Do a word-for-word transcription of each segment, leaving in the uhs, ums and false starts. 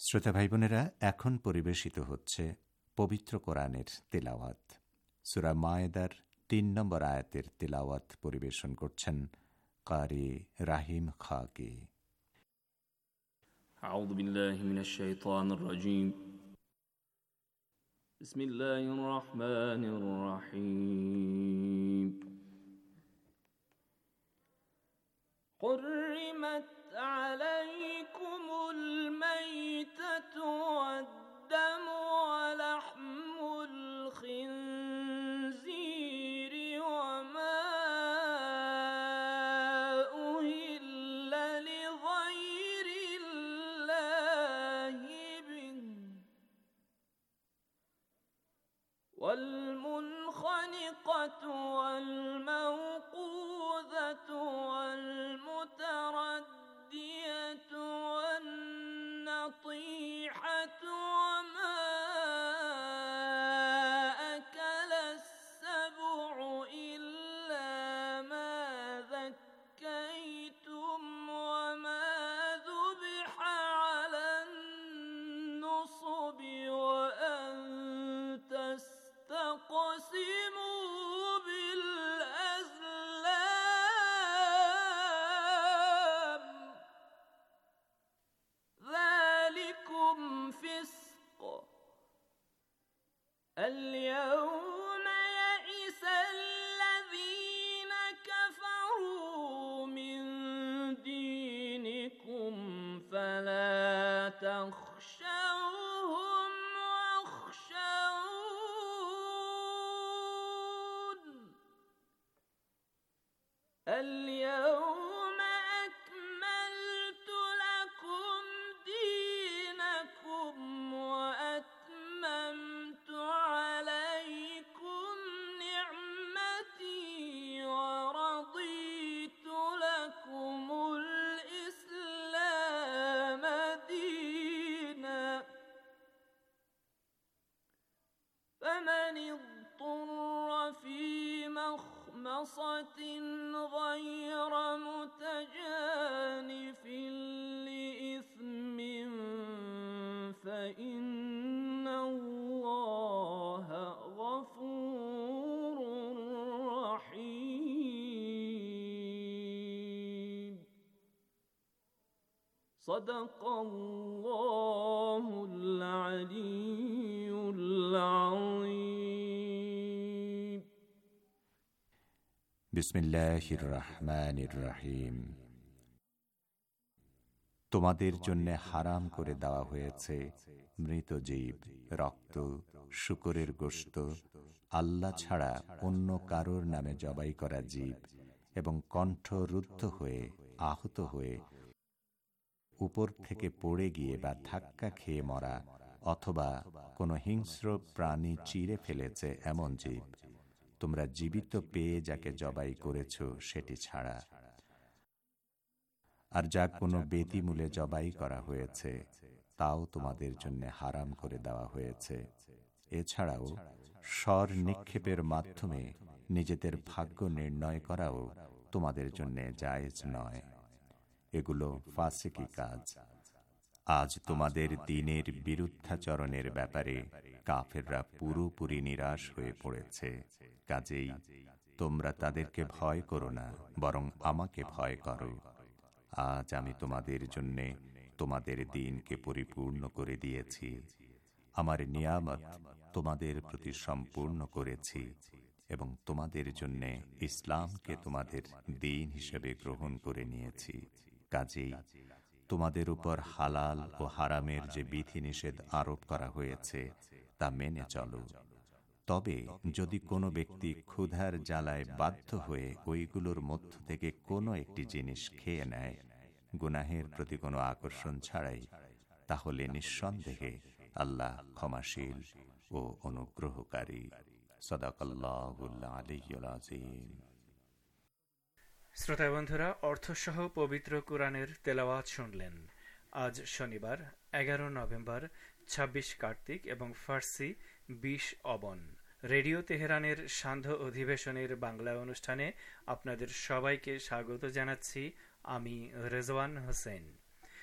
শ্রোতা ভাই বোনেরা, এখন পরিবেশিত হচ্ছে পবিত্র কোরআনের তিলাওয়াত। সূরা মায়েদার তিন নম্বর আয়াতের তিলাওয়াত পরিবেশন করছেন কারি রাহিম খাকি। আউযু বিল্লাহি মিনাশ শাইতানির রাজীম। বিসমিল্লাহির রহমানির রহিম। حرمت عليكم الميتة والدم ولحم الخنزير وما أهل لغير الله به والمنخنقة والموقوذة والمتردية والنطيحة وما أكل السبع إلا ما ذكيتم وما ذبح على النصب وأن تستقسموا بالأزلام ذلكم فسق. اليوم يئس الذين كفروا من دينكم فلا تخشوهم واخشون. اليوم أكملت لكم دينكم وأتممت عليكم نعمتي ورضيت لكم الإسلام دينا. فمن اضطر في مخمصة غير متجانف لإثم فإن الله غفور رحيم. صدق الله العلي العظيم. বিসমিল্লাহির রহমানির রহিম। তোমাদের জন্য হারাম করে দেওয়া হয়েছে মৃত জীব, রক্ত, শূকরের গোশত, আল্লাহ ছাড়া অন্য কারোর নামে জবাই করা জীব এবং কণ্ঠ রুদ্ধ হয়ে, আহত হয়ে, উপর থেকে পড়ে গিয়ে বা ধাক্কা খেয়ে মরা অথবা কোনো হিংস্র প্রাণী চিরে ফেলেছে এমন জীব, তোমরা জীবিত পেয়ে যাকে জবাই করেছ সেটি ছাড়া। আর যা কোনো বেদিমূলে জবাই করা হয়েছে তাও তোমাদের জন্য হারাম করে দেওয়া হয়েছে। এছাড়াও স্বর নিক্ষেপের মাধ্যমে নিজেদের ভাগ্য নির্ণয় করাও তোমাদের জন্য জায়েজ নয়। এগুলো ফাসিকি কাজ। আজ তোমাদের দ্বীনের বিরুদ্ধাচরণের ব্যাপারে কাফেররা পুরোপুরি নিরাশ হয়ে পড়েছে। কাজেই তোমরা তাদেরকে ভয় করো না, বরং আমাকে ভয় করো। আজ আমি তোমাদের জন্য তোমাদের দ্বীনকে পরিপূর্ণ করে দিয়েছি, আমার নিয়ামত তোমাদের প্রতি সম্পূর্ণ করেছি এবং তোমাদের জন্য ইসলামকে তোমাদের দ্বীন হিসেবে গ্রহণ করে নিয়েছি। কাজেই তোমাদের উপর হালাল ও হারামের যে বিধিনিষেধ আরোপ করা হয়েছে তা মেনে চলো। তবে যদি কোনো ব্যক্তি ক্ষুধার জ্বালায় বাধ্য হয়ে ওইগুলোর মধ্য থেকে কোনো একটি জিনিস খেয়ে নেয় গুনাহের প্রতি কোনো আকর্ষণ ছাড়াই, তাহলে নিঃসন্দেহে আল্লাহ ক্ষমাশীল ও অনুগ্রহকারী। সাদাকাল্লাহুল আলিয়্যুল আযীম। শ্রোতা বন্ধুরা, অর্থসহ পবিত্র কুরআনের তেলাওয়াত শুনলেন। আজ শনিবার এগারো নভেম্বর, ছাব্বিশ কার্তিক এবং ফার্সি বিশ অবন। রেডিও তেহরানের সান্ধ্য অধিবেশনের বাংলা অনুষ্ঠানে আপনাদের সবাইকে স্বাগত জানাচ্ছি। আমি রেজওয়ান হোসেন।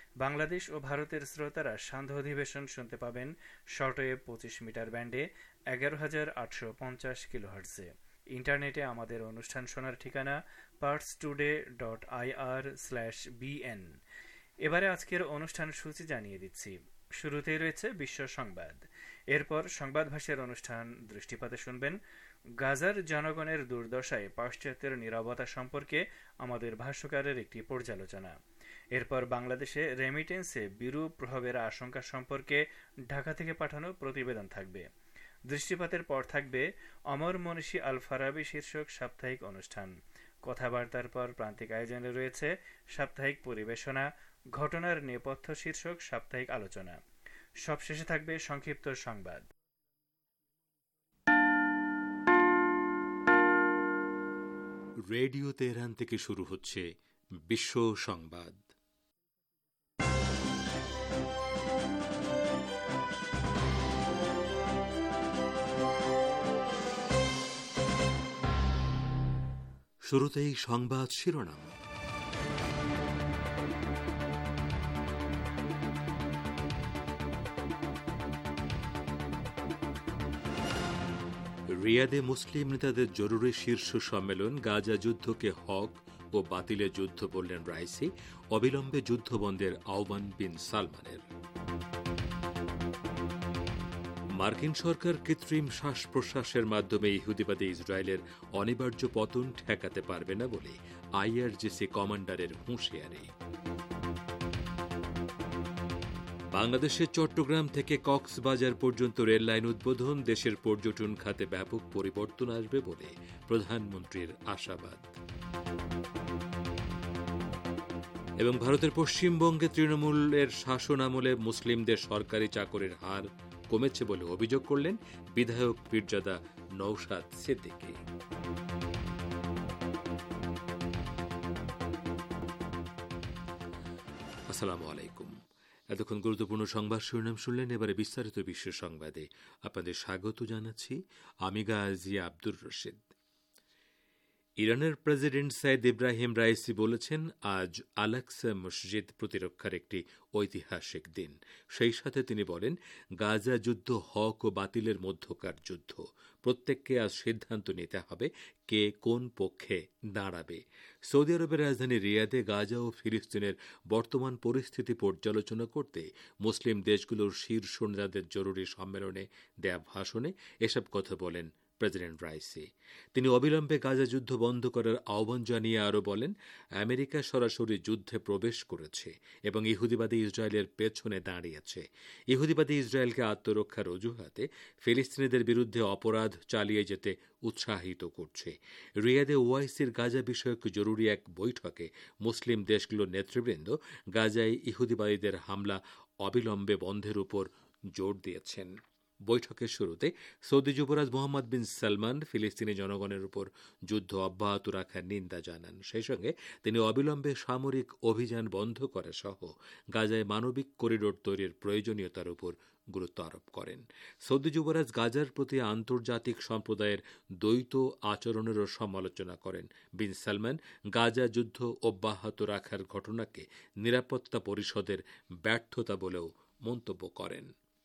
বাংলাদেশ ও ভারতের শ্রোতারা সান্ধ্য অধিবেশন শুনতে পাবেন শর্টওয়েভ পঁচিশ মিটার ব্যান্ডে এগারো হাজার আটশো পঞ্চাশ কিলোহার্টজে। ইন্টারনেটে আমাদের অনুষ্ঠান শোনার ঠিকানা Pars today dot IR slash BN. এবারে আজকের অনুষ্ঠান সূচি জানিয়ে দিচ্ছি। শুরুতেই রয়েছে বিশ্ব সংবাদ, এরপর সংবাদ ভাষার অনুষ্ঠান দৃষ্টিপাতে শুনবেন গাজার জনগণের দুর্দশায় পাশ্চাত্যের নীরবতা সম্পর্কে আমাদের ভাষ্যকারের একটি পর্যালোচনা। এরপর বাংলাদেশে রেমিটেন্সে বিরূপ প্রভাবের আশঙ্কা সম্পর্কে ঢাকা থেকে পাঠানো প্রতিবেদন থাকবে। দৃষ্টিপাতের পর থাকবে অমর মনীষী আল ফারাবি শীর্ষক সাপ্তাহিক অনুষ্ঠান। কথাবার্তার পর প্রান্তিক আয়োজনে রয়েছে সাপ্তাহিক পরিবেশনা, ঘটনার নেপথ্য শীর্ষক সাপ্তাহিক আলোচনা। সবশেষে থাকবে সংক্ষিপ্ত সংবাদ। রেডিও তেহরান থেকে শুরু হচ্ছে বিশ্ব সংবাদ। শুরুতেই সংবাদ শিরোনাম। রিয়াদে মুসলিম নেতাদের জরুরি শীর্ষ সম্মেলন, গাজা যুদ্ধকে হক ও বাতিলে যুদ্ধ বললেন রাইসি, অবিলম্বে যুদ্ধবন্ধের আহ্বান বিন সালমানের। মার্কিন সরকার কৃত্রিম শ্বাস প্রশ্বাসের মাধ্যমে ইহুদিবাদী ইসরায়েলের অনিবার্য পতন ঠেকাতে পারবে না বলে আইআরজিসি কমান্ডারের হুঁশিয়ারি। বাংলাদেশের চট্টগ্রাম থেকে কক্সবাজার পর্যন্ত রেল লাইন উদ্বোধন, দেশের পর্যটন খাতে ব্যাপক পরিবর্তন আসবে বলে প্রধানমন্ত্রীর আশাবাদ। এবং ভারতের পশ্চিমবঙ্গে তৃণমূলের শাসন আমলে মুসলিমদের সরকারি চাকরির হার কমেছে বলে অভিযোগ করলেন বিধায়ক পীরজাদা নওশাদ সিদ্দিকী। আসসালামু আলাইকুম। এতক্ষণ গুরুত্বপূর্ণ সংবাদ শিরোনাম শুনলেন। এবারে বিস্তারিত বিশ্ব সংবাদে আপনাদের স্বাগত জানাচ্ছি। আমি গাজী আব্দুর রশিদ। ইরানের প্রেসিডেন্ট সাইদ ইব্রাহিম রাইসি বলেছেন, আজ আল-আকসা মসজিদ প্রতিরক্ষার একটি ঐতিহাসিক দিন। সেই সাথে তিনি বলেন, গাজা যুদ্ধ হক ও বাতিলের মধ্যকার যুদ্ধ। প্রত্যেককে আজ সিদ্ধান্ত নিতে হবে কে কোন পক্ষে দাঁড়াবে। সৌদি আরবের রাজধানী রিয়াদে গাজা ও ফিলিস্তিনের বর্তমান পরিস্থিতি পর্যালোচনা করতে মুসলিম দেশগুলোর শীর্ষ নেতাদের জরুরি সম্মেলনে দেয়া ভাষণে এসব কথা বলেন প্রেসিডেন্ট রাইসি। তিনি অবিলম্বে গাজা যুদ্ধ বন্ধ করার আহ্বান জানিয়ে আরও বলেন, আমেরিকা সরাসরি যুদ্ধে প্রবেশ করেছে এবং ইহুদিবাদী ইসরায়েলের পেছনে দাঁড়িয়েছে। ইহুদিবাদী ইসরায়েলকে আত্মরক্ষার অজুহাতে ফিলিস্তিনিদের বিরুদ্ধে অপরাধ চালিয়ে যেতে উৎসাহিত করছে। রিয়াদে ওআইসির গাজা বিষয়ক জরুরি এক বৈঠকে মুসলিম দেশগুলোর নেতৃবৃন্দ গাজায় ইহুদিবাদীদের হামলা অবিলম্বে বন্ধের উপর জোর দিয়েছেন। বৈঠকের শুরুতে সৌদি যুবরাজ মোহাম্মদ বিন সালমান ফিলিস্তিনি জনগণের উপর যুদ্ধ অব্যাহত রাখার নিন্দা জানান। সেই সঙ্গে তিনি অবিলম্বে সামরিক অভিযান বন্ধ করা সহ গাজায় মানবিক করিডোর তৈরির প্রয়োজনীয়তার উপর গুরুত্ব আরোপ করেন। সৌদি যুবরাজ গাজার প্রতি আন্তর্জাতিক সম্প্রদায়ের দ্বৈত আচরণেরও সমালোচনা করেন। বিন সালমান গাজা যুদ্ধ অব্যাহত রাখার ঘটনাকে নিরাপত্তা পরিষদের ব্যর্থতা বলেও মন্তব্য করেন।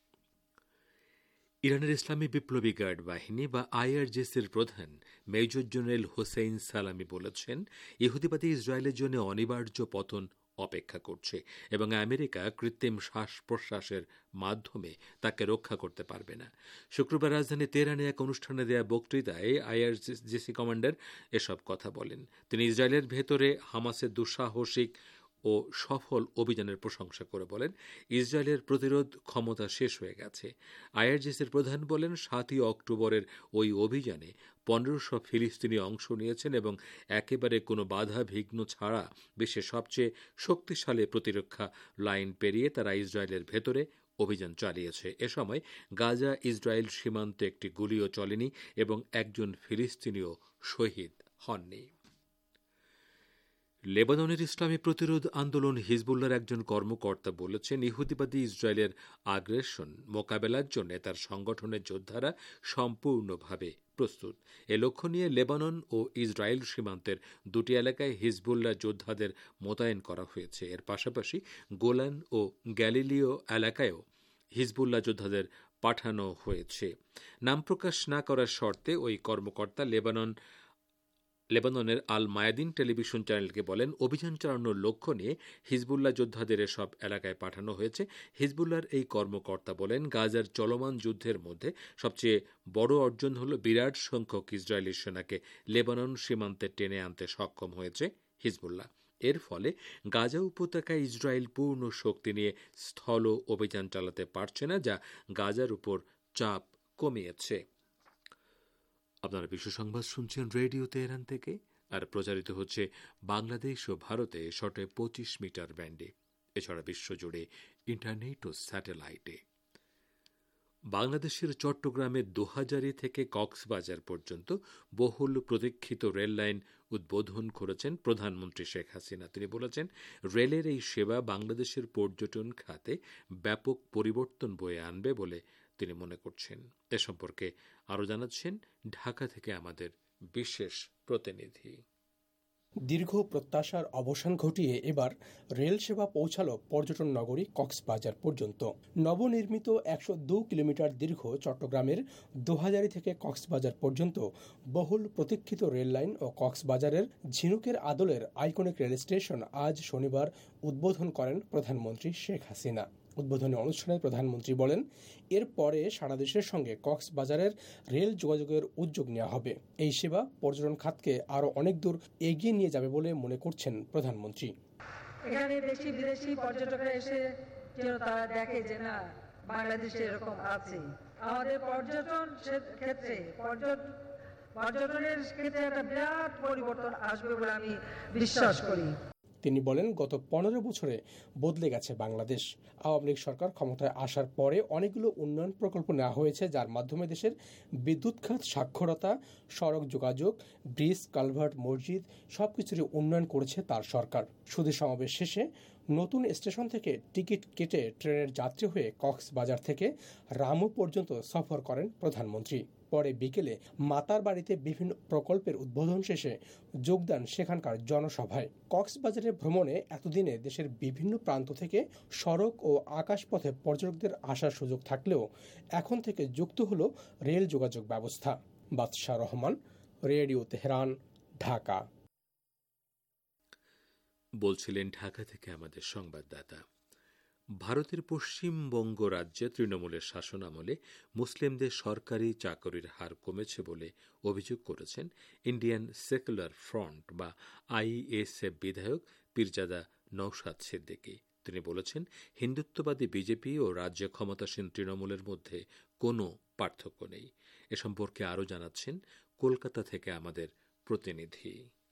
ইরানের ইসলামী বিপ্লবী গার্ড বাহিনী বা আইআরজিসির প্রধান মেজর জেনারেল হোসেইন সালামি বলেছেন, ইহুদিবাদী ইসরায়েলের জন্য অনিবার্য পতন অপেক্ষা করছে এবং আমেরিকা কৃত্রিম শ্বাস প্রশ্বাসের মাধ্যমে তাকে রক্ষা করতে পারবে না। শুক্রবার রাজধানী তেহরানে এক অনুষ্ঠানে দেয়া বক্তৃতায় আইআরজিসি কমান্ডার এসব কথা বলেন। তিনি ইসরায়েলের ভেতরে হামাসের দুঃসাহসিক ও সফল অভিযানের প্রশংসা করে বলেন, ইসরায়েলের প্রতিরোধ ক্ষমতা শেষ হয়ে গেছে। আইআরজিসির প্রধান বলেন, সাতই অক্টোবরের ওই অভিযানে পনেরোশো ফিলিস্তিনি অংশ নিয়েছেন এবং একেবারে কোনো বাধা বিঘ্ন ছাড়া বিশ্বের সবচেয়ে শক্তিশালী প্রতিরক্ষা লাইন পেরিয়ে তারা ইসরায়েলের ভেতরে অভিযান চালিয়েছে। এ সময় গাজা ইসরায়েল সীমান্তে একটি গুলিও চলেনি এবং একজন ফিলিস্তিনিও শহীদ হননি। লেবাননের ইসলামী প্রতিরোধ আন্দোলন হিজবুল্লাহর একজন কর্মকর্তা বলেছেন, ইহুদিবাদী ইসরায়েলের আগ্রাসন মোকাবেলার জন্য তার সংগঠনের যোদ্ধারা সম্পূর্ণভাবে প্রস্তুত। এ লক্ষ্য নিয়ে লেবানন ও ইসরায়েল সীমান্তের দুটি এলাকায় হিজবুল্লাহ যোদ্ধাদের মোতায়েন করা হয়েছে। এর পাশাপাশি গোলান ও গ্যালিলিও এলাকায়ও হিজবুল্লাহ যোদ্ধাদের পাঠানো হয়েছে। নাম প্রকাশ না করার শর্তে ওই কর্মকর্তা লেবানন লেবাননের আল মায়াদিন টেলিভিশন চ্যানেলকে বলেন, অভিযান চালানোর লক্ষ্য নিয়ে হিজবুল্লাহ যোদ্ধাদের এসব এলাকায় পাঠানো হয়েছে। হিজবুল্লাহর এই কর্মকর্তা বলেন, গাজার চলমান যুদ্ধের মধ্যে সবচেয়ে বড় অর্জন হল বিরাট সংখ্যক ইসরায়েলি সেনাকে লেবানন সীমান্তে টেনে আনতে সক্ষম হয়েছে হিজবুল্লাহ। এর ফলে গাজা উপত্যকায় ইসরায়েল পূর্ণ শক্তি নিয়ে স্থল অভিযান চালাতে পারছে না, যা গাজার উপর চাপ কমিয়েছে। আপনারা বিশ্ব সংবাদ শুনছেন রেডিও তেহরান থেকে, আর প্রচারিত হচ্ছে বাংলাদেশ ও ভারতে শর্টে পঁচিশ মিটার ব্যান্ডে, এছাড়া বিশ্বজুড়ে ইন্টারনেট ও স্যাটেলাইটে। বাংলাদেশের চট্টগ্রামের দোহাজারী থেকে কক্সবাজার পর্যন্ত বহুল প্রতীক্ষিত রেল লাইন উদ্বোধন করেছেন প্রধানমন্ত্রী শেখ হাসিনা। তিনি বলেছেন, রেলের এই সেবা বাংলাদেশের পর্যটন খাতে ব্যাপক পরিবর্তন বয়ে আনবে বলে তিনি মনে করছেন। এ সম্পর্কে আরও জানাচ্ছেন ঢাকা থেকে আমাদের বিশেষ প্রতিনিধি। দীর্ঘ প্রত্যাশার অবসান ঘটিয়ে এবার রেল সেবা পৌঁছালো পর্যটন নগরী কক্সবাজার পর্যন্ত। নবনির্মিত একশো দুই কিলোমিটার দীর্ঘ চট্টগ্রামের দোহাজারী থেকে কক্সবাজার পর্যন্ত বহুল প্রতীক্ষিত রেল লাইন ও কক্সবাজারের ঝিনুকের আদলের আইকনিক রেল স্টেশন আজ শনিবার উদ্বোধন করেন প্রধানমন্ত্রী শেখ হাসিনা। উদ্বোধনী অনুষ্ঠানে প্রধানমন্ত্রী বলেন, এরপরে সারা দেশের সঙ্গে কক্সবাজারের রেল যোগাযোগের উদ্যোগ নেওয়া হবে। এই সেবা পর্যটন খাতকে আরো অনেক দূর এগিয়ে নিয়ে যাবে বলে মনে করছেন প্রধানমন্ত্রী। এখানে দেশি বিদেশি পর্যটকরা এসে যেন তারা দেখে যে না, বাংলাদেশে এরকম আছে। আমাদের পর্যটন ক্ষেত্রে পর্যটনের ক্ষেত্রে একটা বিরাট পরিবর্তন আসবে বলে আমি বিশ্বাস করি। তিনি বলেন, গত পনেরো বছরে বদলে গেছে বাংলাদেশ। আওয়ামী লীগ সরকার ক্ষমতায় আসার পরে অনেকগুলো উন্নয়ন প্রকল্প নেওয়া হয়েছে, যার মাধ্যমে দেশের বিদ্যুৎ খাত, সাক্ষরতা, সড়ক যোগাযোগ, ব্রিজ, কালভার্ট, মসজিদ সবকিছুরই উন্নয়ন করেছে তার সরকার। শুধু সমাবেশ শেষে নতুন স্টেশন থেকে টিকিট কেটে ট্রেনের যাত্রী হয়ে কক্সবাজার থেকে রামু পর্যন্ত সফর করেন প্রধানমন্ত্রী। পরে বিকেলে মাতার বাড়িতে বিভিন্ন প্রকল্পের উদ্বোধন শেষে যোগদান সেখানকার জনসভায়। কক্সবাজারে ভ্রমণে এতদিনে দেশের বিভিন্ন প্রান্ত থেকে সড়ক ও আকাশপথে পর্যটকদের আসার সুযোগ থাকলেও এখন থেকে যুক্ত হল রেল যোগাযোগ ব্যবস্থা। বাদশাহ রহমান, রেডিও তেহরান, ঢাকা। বলছিলেন ঢাকা থেকে আমাদের সংবাদদাতা। ভারতের পশ্চিমবঙ্গ রাজ্যে তৃণমূলের শাসনামলে মুসলিমদের সরকারি চাকরির হার কমেছে বলে অভিযোগ করেছেন ইন্ডিয়ান সেকুলার ফ্রন্ট বা আইএসএফ বিধায়ক পীরজাদা নওশাদ সিদ্দিকী। তিনি বলেছেন, হিন্দুত্ববাদী বিজেপি ও রাজ্যে ক্ষমতাসীন তৃণমূলের মধ্যে কোনো পার্থক্য নেই। এ সম্পর্কে আরও জানাচ্ছেন কলকাতা থেকে আমাদের প্রতিনিধি।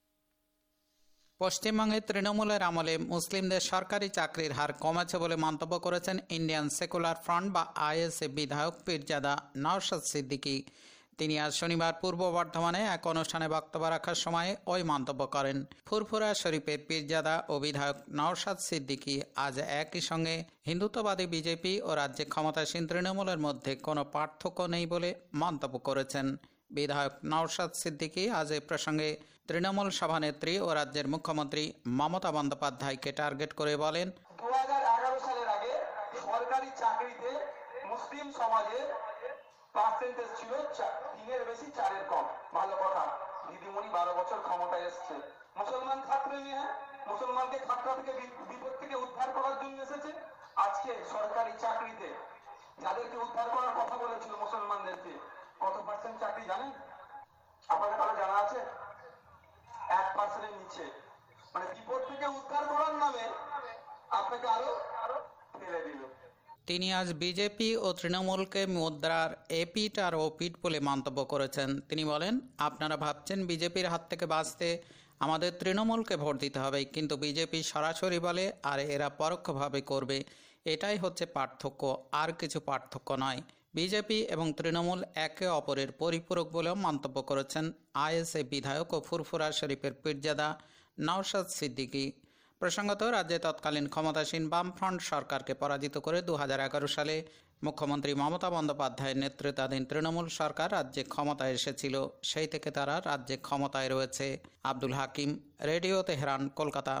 পশ্চিমবঙ্গে তৃণমূলের আমলে মুসলিমদের সরকারি চাকরির হার কমেছে বলে মন্তব্য করেছেন ইন্ডিয়ান সেকুলার ফ্রন্ট বা আইএসএফ বিধায়ক পীরজাদা নওশাদ সিদ্দিকী। তিনি আজ শনিবার পূর্ব বর্ধমানে এক অনুষ্ঠানে বক্তব্য রাখার সময় ওই মন্তব্য করেন। ফুরফুরা শরীফের পীরজাদা ও বিধায়ক নওশাদ সিদ্দিকী আজ একই সঙ্গে হিন্দুত্ববাদী বিজেপি ও রাজ্যে ক্ষমতাসীন তৃণমূলের মধ্যে কোনো পার্থক্য নেই বলে মন্তব্য করেছেন। বিধায়ক নওশাদ সিদ্দিকী আজ এ প্রসঙ্গে তৃণমূল সভানেত্রী ও রাজ্যের মুখ্যমন্ত্রী মমতা বন্দ্যোপাধ্যায়কে টার্গেট করে বলেন, দু হাজার এগারো সালের আগে সরকারি চাকরিতে মুসলিম সমাজের পার্সেন্টেজ ছিল তিনের বেশি, চারের কম। ভালো কথা, দিদিমণি বারো বছর ক্ষমতায় এসছে। মুসলমান ছাত্র নিয়ে মুসলমানকে খাতরা থেকে বিপদ থেকে উদ্ধার করার জন্য এসেছে। আজকে সরকারি চাকরিতে যাদেরকে উদ্ধার করার কথা বলেছিল মুসলমানদেরকে, কত পার্সেন্ট চাকরি জানেন? আপনাদের কারো জানা আছে? এক পার্সেন্টের নিচে। মানে বিপদ থেকে উদ্ধার করার নামে আপনাকে আরো আরো ফেলে দিল। তিনি আজ বিজেপি ও তৃণমূলকে মুদ্রার এপিট আর ওপিট বলে মন্তব্য করেছেন। তিনি বলেন, আপনারা ভাবছেন বিজেপির হাত থেকে বাঁচতে আমাদের তৃণমূলকে ভোট দিতে হবে, কিন্তু বিজেপি সরাসরি বলে আর এরা পরোক্ষভাবে করবে। এটাই হচ্ছে পার্থক্য, আর কিছু পার্থক্য নয়। বিজেপি এবং তৃণমূল একে অপরের পরিপূরক বলেও মন্তব্য করেছেন আইএসএফ বিধায়ক ও ফুরফুরা শরীফের পীরজাদা নওশাদ সিদ্দিকী। প্রসঙ্গত, রাজ্যে তৎকালীন ক্ষমতাসীন বামফ্রন্ট সরকারকে পরাজিত করে দু হাজার এগারো সালে মুখ্যমন্ত্রী মমতা বন্দ্যোপাধ্যায়ের নেতৃত্বাধীন তৃণমূল সরকার রাজ্যে ক্ষমতায় এসেছিল। সেই থেকে তারা রাজ্যে ক্ষমতায় রয়েছে। Abdul Hakim, radio Tehran, Kolkata.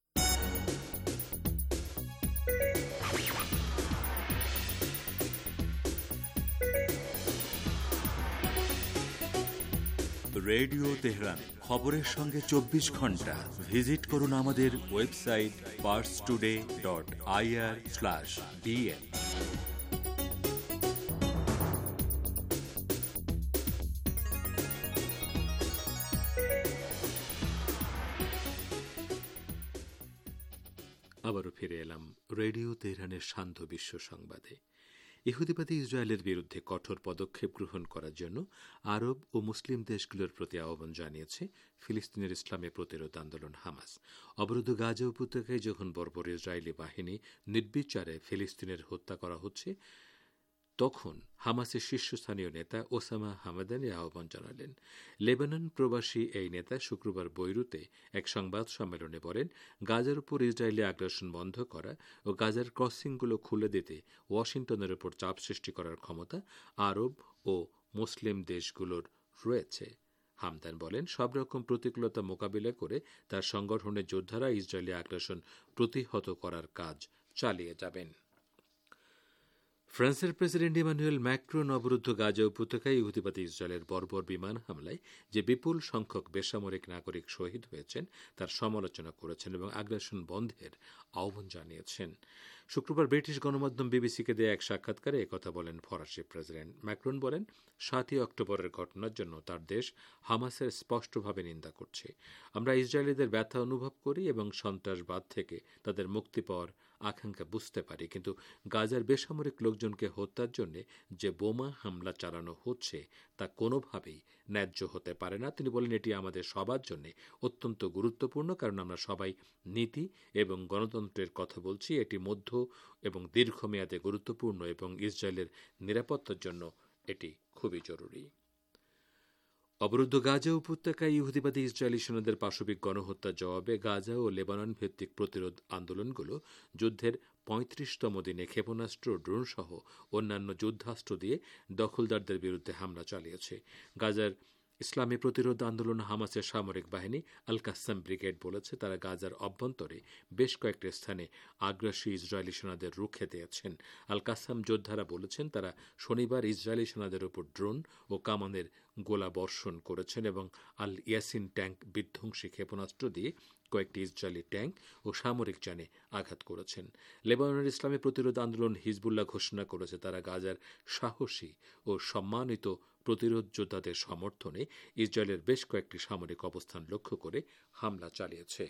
Radio Tehran, খবরের সঙ্গে চব্বিশ ঘন্টা। ভিজিট করুন আমাদের website Pars today dot IR slash BN. আবারও ফিরে এলাম রেডিও তেহরানের শান্ত বিশ্ব সংবাদে। ইহুদিবাদী ইসরায়েলের বিরুদ্ধে কঠোর পদক্ষেপ গ্রহণ করার জন্য আরব ও মুসলিম দেশগুলোর প্রতি আহ্বান জানিয়েছে ফিলিস্তিনের ইসলামী প্রতিরোধ আন্দোলন হামাস। অবরুদ্ধ গাজা উপত্যকায় যখন বর্বর ইসরায়েলি বাহিনী নির্বিচারে ফিলিস্তিনের হত্যা করা হচ্ছে, তখন হামাসের শীর্ষস্থানীয় নেতা ওসামা হামাদানি আহ্বান জানালেন। লেবানন প্রবাসী এই নেতা শুক্রবার বৈরুতে এক সংবাদ সম্মেলনে বলেন, গাজার উপর ইসরায়েলি আগ্রাসন বন্ধ করা ও গাজার ক্রসিংগুলো খুলে দিতে ওয়াশিংটনের উপর চাপ সৃষ্টি করার ক্ষমতা আরব ও মুসলিম দেশগুলোর রয়েছে। হামদান বলেন, সব রকম প্রতিকূলতা মোকাবিলা করে তার সংগঠনের যোদ্ধারা ইসরায়েলি আগ্রাসন প্রতিহত করার কাজ চালিয়ে যাবেন। ফ্রান্সের প্রেসিডেন্ট ইমানুয়েল ম্যাক্রন অবরুদ্ধ গাজা উপত্যকায় ইহুদিবাদী ইসরায়েলের বর্বর বিমান হামলায় যে বিপুল সংখ্যক বেসামরিক নাগরিক শহীদ হয়েছেন তার সমালোচনা করেছেন এবং আগ্রাসন বন্ধের আহ্বান জানিয়েছেন। শুক্রবার ব্রিটিশ গণমাধ্যম বিবিসিকে দেয়া এক সাক্ষাৎকারে একথা বলেন ফরাসি প্রেসিডেন্ট। ম্যাক্রন বলেন, সাতই অক্টোবরের ঘটনার জন্য তার দেশ হামাসের স্পষ্টভাবে নিন্দা করছে। আমরা ইসরায়েলিদের ব্যথা অনুভব করি এবং সন্ত্রাসবাদ থেকে তাদের মুক্তি পাওয়ার আকাঙ্ক্ষা বুঝতে পারি, কিন্তু গাজার বেসামরিক লোকজনকে হত্যার জন্য যে বোমা হামলা চালানো হচ্ছে তা কোনোভাবেই ন্যায্য হতে পারে না। তিনি বলেন, এটি আমাদের সবার জন্য অত্যন্ত গুরুত্বপূর্ণ, কারণ আমরা সবাই নীতি এবং গণতন্ত্রের কথা বলছি। এটি মধ্য এবং দীর্ঘমেয়াদে গুরুত্বপূর্ণ এবং ইসরায়েলের নিরাপত্তার জন্য এটি খুবই জরুরি। অবরুদ্ধ গাজা উপত্যকায় ইহুদিবাদী ইসরায়েলি সেনাদের পাশবিক গণহত্যার জবাবে গাজা ও লেবানন ভিত্তিক প্রতিরোধ আন্দোলনগুলো যুদ্ধের পঁয়ত্রিশতম দিনে ক্ষেপণাস্ত্র, ড্রোন সহ অন্যান্য যুদ্ধাস্ত্র দিয়ে দখলদারদের বিরুদ্ধে হামলা চালিয়েছে। গাজার ইসলামী প্রতিরোধ আন্দোলন হামাসের সামরিক বাহিনী আল কাসাম ব্রিগেড বলেছে, তারা গাজার অভ্যন্তরে বেশ কয়েকটি স্থানে আগ্রাসী ইসরায়েলি সেনাদের রুখে দিয়েছেন। আল কাসাম যোদ্ধারা বলেছেন, তারা শনিবার ইসরায়েলি সেনাদের উপর ড্রোন ও কামানের গোলা বর্ষণ করেছেন এবং আল ইয়াসিন ট্যাঙ্ক বিধ্বংসী ক্ষেপণাস্ত্র দিয়ে কয়েকটি ইসরায়েলি ট্যাঙ্ক ও সামরিক যানে আঘাত করেছেন। লেবাননের ইসলামী প্রতিরোধ আন্দোলন হিজবুল্লাহ ঘোষণা করেছে, তারা গাজার সাহসী ও সম্মানিত প্রতিরোধ যোদ্ধাদের সমর্থনে ইসরায়েলের বেশ কয়েকটি সামরিক অবস্থান লক্ষ্য করে হামলা চালিয়েছে।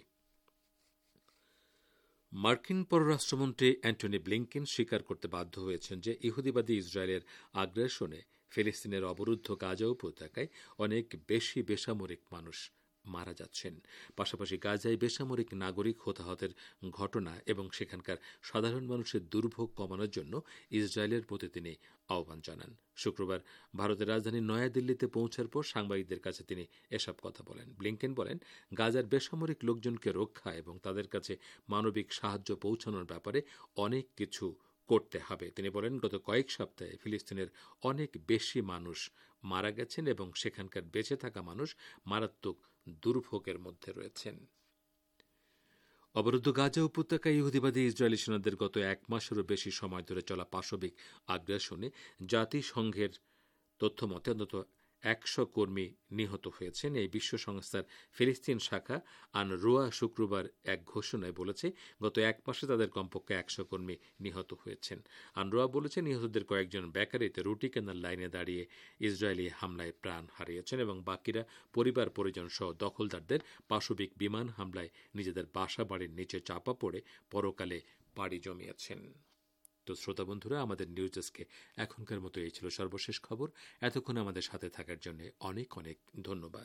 মার্কিন পররাষ্ট্রমন্ত্রী অ্যান্টনি ব্লিংকেন স্বীকার করতে বাধ্য হয়েছেন যে ইহুদিবাদী ইসরায়েলের আগ্রাসনে ফিলিস্তিনের অবরুদ্ধ গাজা উপত্যকায় অনেক বেশি বেসামরিক মানুষ মারা যাচ্ছেন। পাশাপাশি গাজায় বেসামরিক নাগরিক হতাহতের ঘটনা এবং সেখানকার সাধারণ মানুষের দুর্ভোগ কমানোর জন্য ইসরায়েলের প্রতি তিনি আহ্বান জানান। শুক্রবার ভারতের রাজধানী নয়াদিল্লিতে পৌঁছার পর সাংবাদিকদের কাছে তিনি এসব কথা বলেন। ব্লিংকেন বলেন, গাজার বেসামরিক লোকজনকে রক্ষা এবং তাদের কাছে মানবিক সাহায্য পৌঁছানোর ব্যাপারে অনেক কিছু করতে হবে। তিনি বলেন, গত কয়েক সপ্তাহে ফিলিস্তিনের অনেক বেশি মানুষ মারা গেছেন এবং সেখানকার বেঁচে থাকা মানুষ মারাত্মক দুর্ভোগের মধ্যে রয়েছেন। অবরুদ্ধ গাজা উপত্যকায় ইহুদিবাদী ইসরায়েলি সেনাদের গত এক মাসেরও বেশি সময় ধরে চলা পাশবিক আগ্রাসনে জাতিসংঘের তথ্য মতে অন্তত একশো কর্মী নিহত হয়েছেন। এই বিশ্ব সংস্থার ফিলিস্তিন শাখা আনরুয়া শুক্রবার এক ঘোষণায় বলেছে, গত এক মাসে তাদের কমপক্ষে একশো কর্মী নিহত হয়েছেন। আনরুয়া বলেছে, নিহতদের কয়েকজন বেকারিতে রুটি কেনার লাইনে দাঁড়িয়ে ইসরায়েলি হামলায় প্রাণ হারিয়েছেন এবং বাকিরা পরিবার পরিজন সহ দখলদারদের পাশবিক বিমান হামলায় নিজেদের বাসা বাড়ির নিচে চাপা পড়ে পরকালে পাড়ি জমিয়েছেন। তো শ্রোতা বন্ধুরা, আমাদের নিউজ ডেস্কে এখনকার মতো এই ছিল সর্বশেষ খবর। এতক্ষণ আমাদের সাথে থাকার জন্য অনেক অনেক ধন্যবাদ।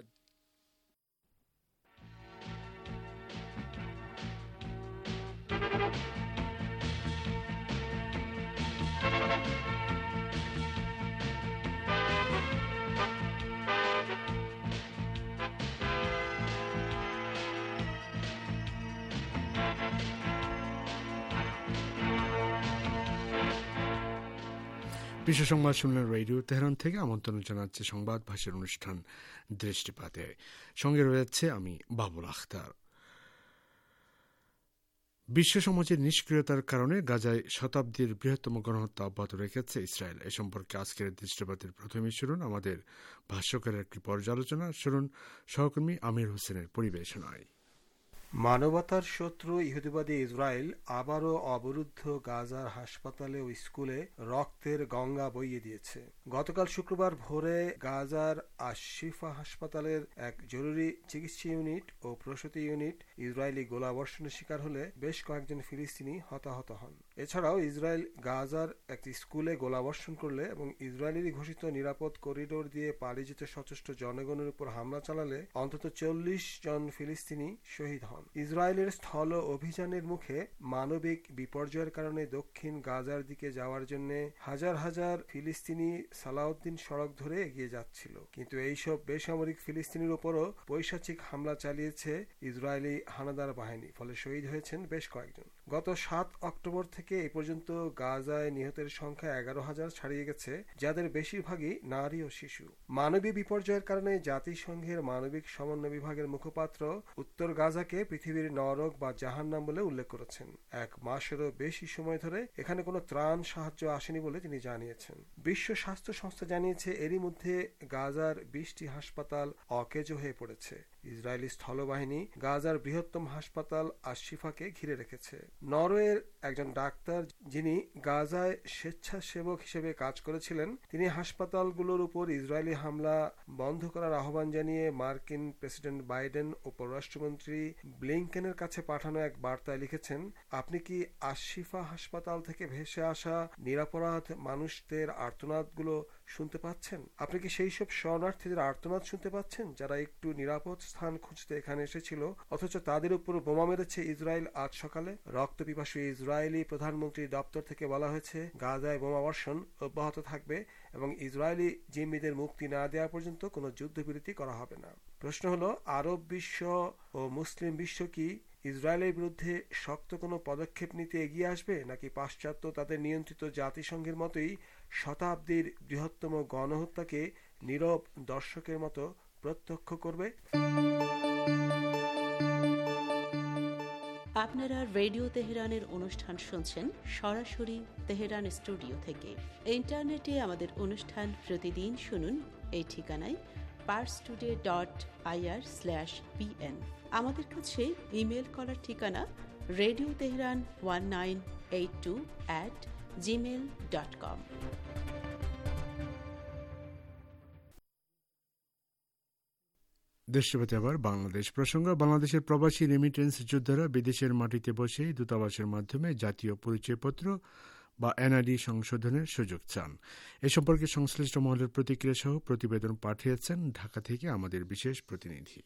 বিশ্ব সংবাদ শুনলেন রেডিও তেহরান থেকে। আমন্ত্রণ জানাচ্ছে সংবাদ ভাষার অনুষ্ঠান দৃষ্টিপাতে। সঙ্গে রয়েছে আমি বাবুল আখতার। বিশ্ব সমাজের নিষ্ক্রিয়তার কারণে গাজায় শতাব্দীর বৃহত্তম গণহত্যা অব্যাহত রেখেছে ইসরায়েল। এ সম্পর্কে আজকের দৃষ্টিপাতের প্রথমে শুনুন আমাদের ভাষ্যকারের একটি পর্যালোচনা। শুনুন সহকর্মী আমির হোসেনের পরিবেশনায়। মানবতার শত্রু ইহুদিবাদী ইসরায়েল আবারও অবরুদ্ধ গাজার হাসপাতালে ও স্কুলে রক্তের গঙ্গা বইয়ে দিয়েছে। গতকাল শুক্রবার ভোরে গাজার আশিফা হাসপাতালের এক জরুরি চিকিৎসা ইউনিট ও প্রসূতি ইউনিট ইসরায়েলি গোলাবর্ষণের শিকার হলে বেশ কয়েকজন ফিলিস্তিনি হতাহত হন। এছাড়াও ইসরায়েল গাজার একটি স্কুলে গোলাবর্ষণ করলে এবং ইসরায়েলি ঘোষিত নিরাপদ করিডোর দিয়ে পালিয়ে যেতে সচেষ্ট জনগণের উপর হামলা চালালে অন্তত চল্লিশ জন ফিলিস্তিনি শহীদ হন। ইসরায়েলের স্থল অভিযানের মুখে মানবিক বিপর্যয়ের কারণে দক্ষিণ গাজার দিকে যাওয়ার জন্য হাজার হাজার ফিলিস্তিনি সালাউদ্দিন সড়ক ধরে এগিয়ে যাচ্ছিল, কিন্তু এইসব বেসামরিক ফিলিস্তিনির উপরও পৈশাচিক হামলা চালিয়েছে ইসরায়েলি হানাদার বাহিনী, ফলে শহীদ হয়েছেন বেশ কয়েকজন। গত সাত অক্টোবর থেকে এই পর্যন্ত গাজায় নিহতের সংখ্যা এগারো হাজার ছাড়িয়ে গেছে, যাদের বেশিরভাগই নারী ও শিশু। মানবিক বিপর্যয়ের কারণে জাতিসংঘের মানবিক সমন্বয় বিভাগের মুখপাত্র উত্তর গাজাকে পৃথিবীর নরক বা জাহান্নাম বলে উল্লেখ করেছেন। এক মাসেরও বেশি সময় ধরে এখানে কোনো ত্রাণ সাহায্য আসেনি বলে তিনি জানিয়েছেন। বিশ্ব স্বাস্থ্য সংস্থা জানিয়েছে এরই মধ্যে গাজার বিশটি হাসপাতাল অকেজো হয়ে পড়েছে। ইসরায়েলি স্থলবাহিনী গাজার বৃহত্তম হাসপাতাল আশিফাকে ঘিরে রেখেছে। নরওয়ের একজন ডাক্তার যিনি গাজায় স্বেচ্ছাসেবক হিসেবে কাজ করেছিলেন, তিনি হাসপাতালগুলোর উপর ইসরায়েলি হামলা বন্ধ করার আহ্বান জানিয়ে মার্কিন প্রেসিডেন্ট বাইডেন ও পররাষ্ট্রমন্ত্রী ব্লিংকেনের কাছে পাঠানো এক বার্তায় লিখেছেন, আপনি কি আশিফা হাসপাতাল থেকে ভেসে আসা নিরপরাধ মানুষদের আর্তনাদগুলো শুনতে পাচ্ছেন? আপনি কি সেই সব শরণার্থীদের আর্তনাদ শুনতে পাচ্ছেন যারা একটু নিরাপদ স্থান খুঁজতে এখানে এসেছিল, অথচ তাদের উপর বোমা মেরেছে ইসরায়েল আজ সকালে? রক্তপিপাসু ইসরায়েলি প্রধানমন্ত্রীর দপ্তর থেকে বলা হয়েছে গাজায় বোমাবর্ষণ অব্যাহত থাকবে এবং ইসরায়েলি জিম্মিদের মুক্তি না দেওয়া পর্যন্ত কোনো যুদ্ধবিরতি করা হবে না। প্রশ্ন হলো, আরব বিশ্ব ও মুসলিম বিশ্ব কি ইসরায়েলের বিরুদ্ধে শক্ত কোনো পদক্ষেপ নিতে এগিয়ে আসবে, নাকি পাশ্চাত্য তাদের নিয়ন্ত্রিত জাতিসংঘের মতোই শতাব্দীর বৃহত্তম গণহত্যাকে নীরব দর্শকের মতো প্রত্যক্ষ করবে? আপনারা রেডিও তেহরানের অনুষ্ঠান শুনছেন সরাসরি তেহরান স্টুডিও থেকে। ইন্টারনেটে আমাদের অনুষ্ঠান প্রতিদিন শুনুন এই ঠিকানায় Pars today dot IR slash PN. আমাদের কাছে ইমেল করার ঠিকানা radio Tehran one nine eight two at Gmail dot com. দেশপ্রতি আবার বাংলাদেশ প্রসঙ্গ। বাংলাদেশের প্রবাসী রেমিটেন্স যোদ্ধারা বিদেশের মাটিতে বসে দূতাবাসের মাধ্যমে জাতীয় পরিচয়পত্র বা এনআইডি সংশোধনের সুযোগ চান। এ সম্পর্কে সংশ্লিষ্ট মহলের প্রতিক্রিয়া সহ প্রতিবেদন পাঠিয়েছেন ঢাকা থেকে আমাদের বিশেষ প্রতিনিধি।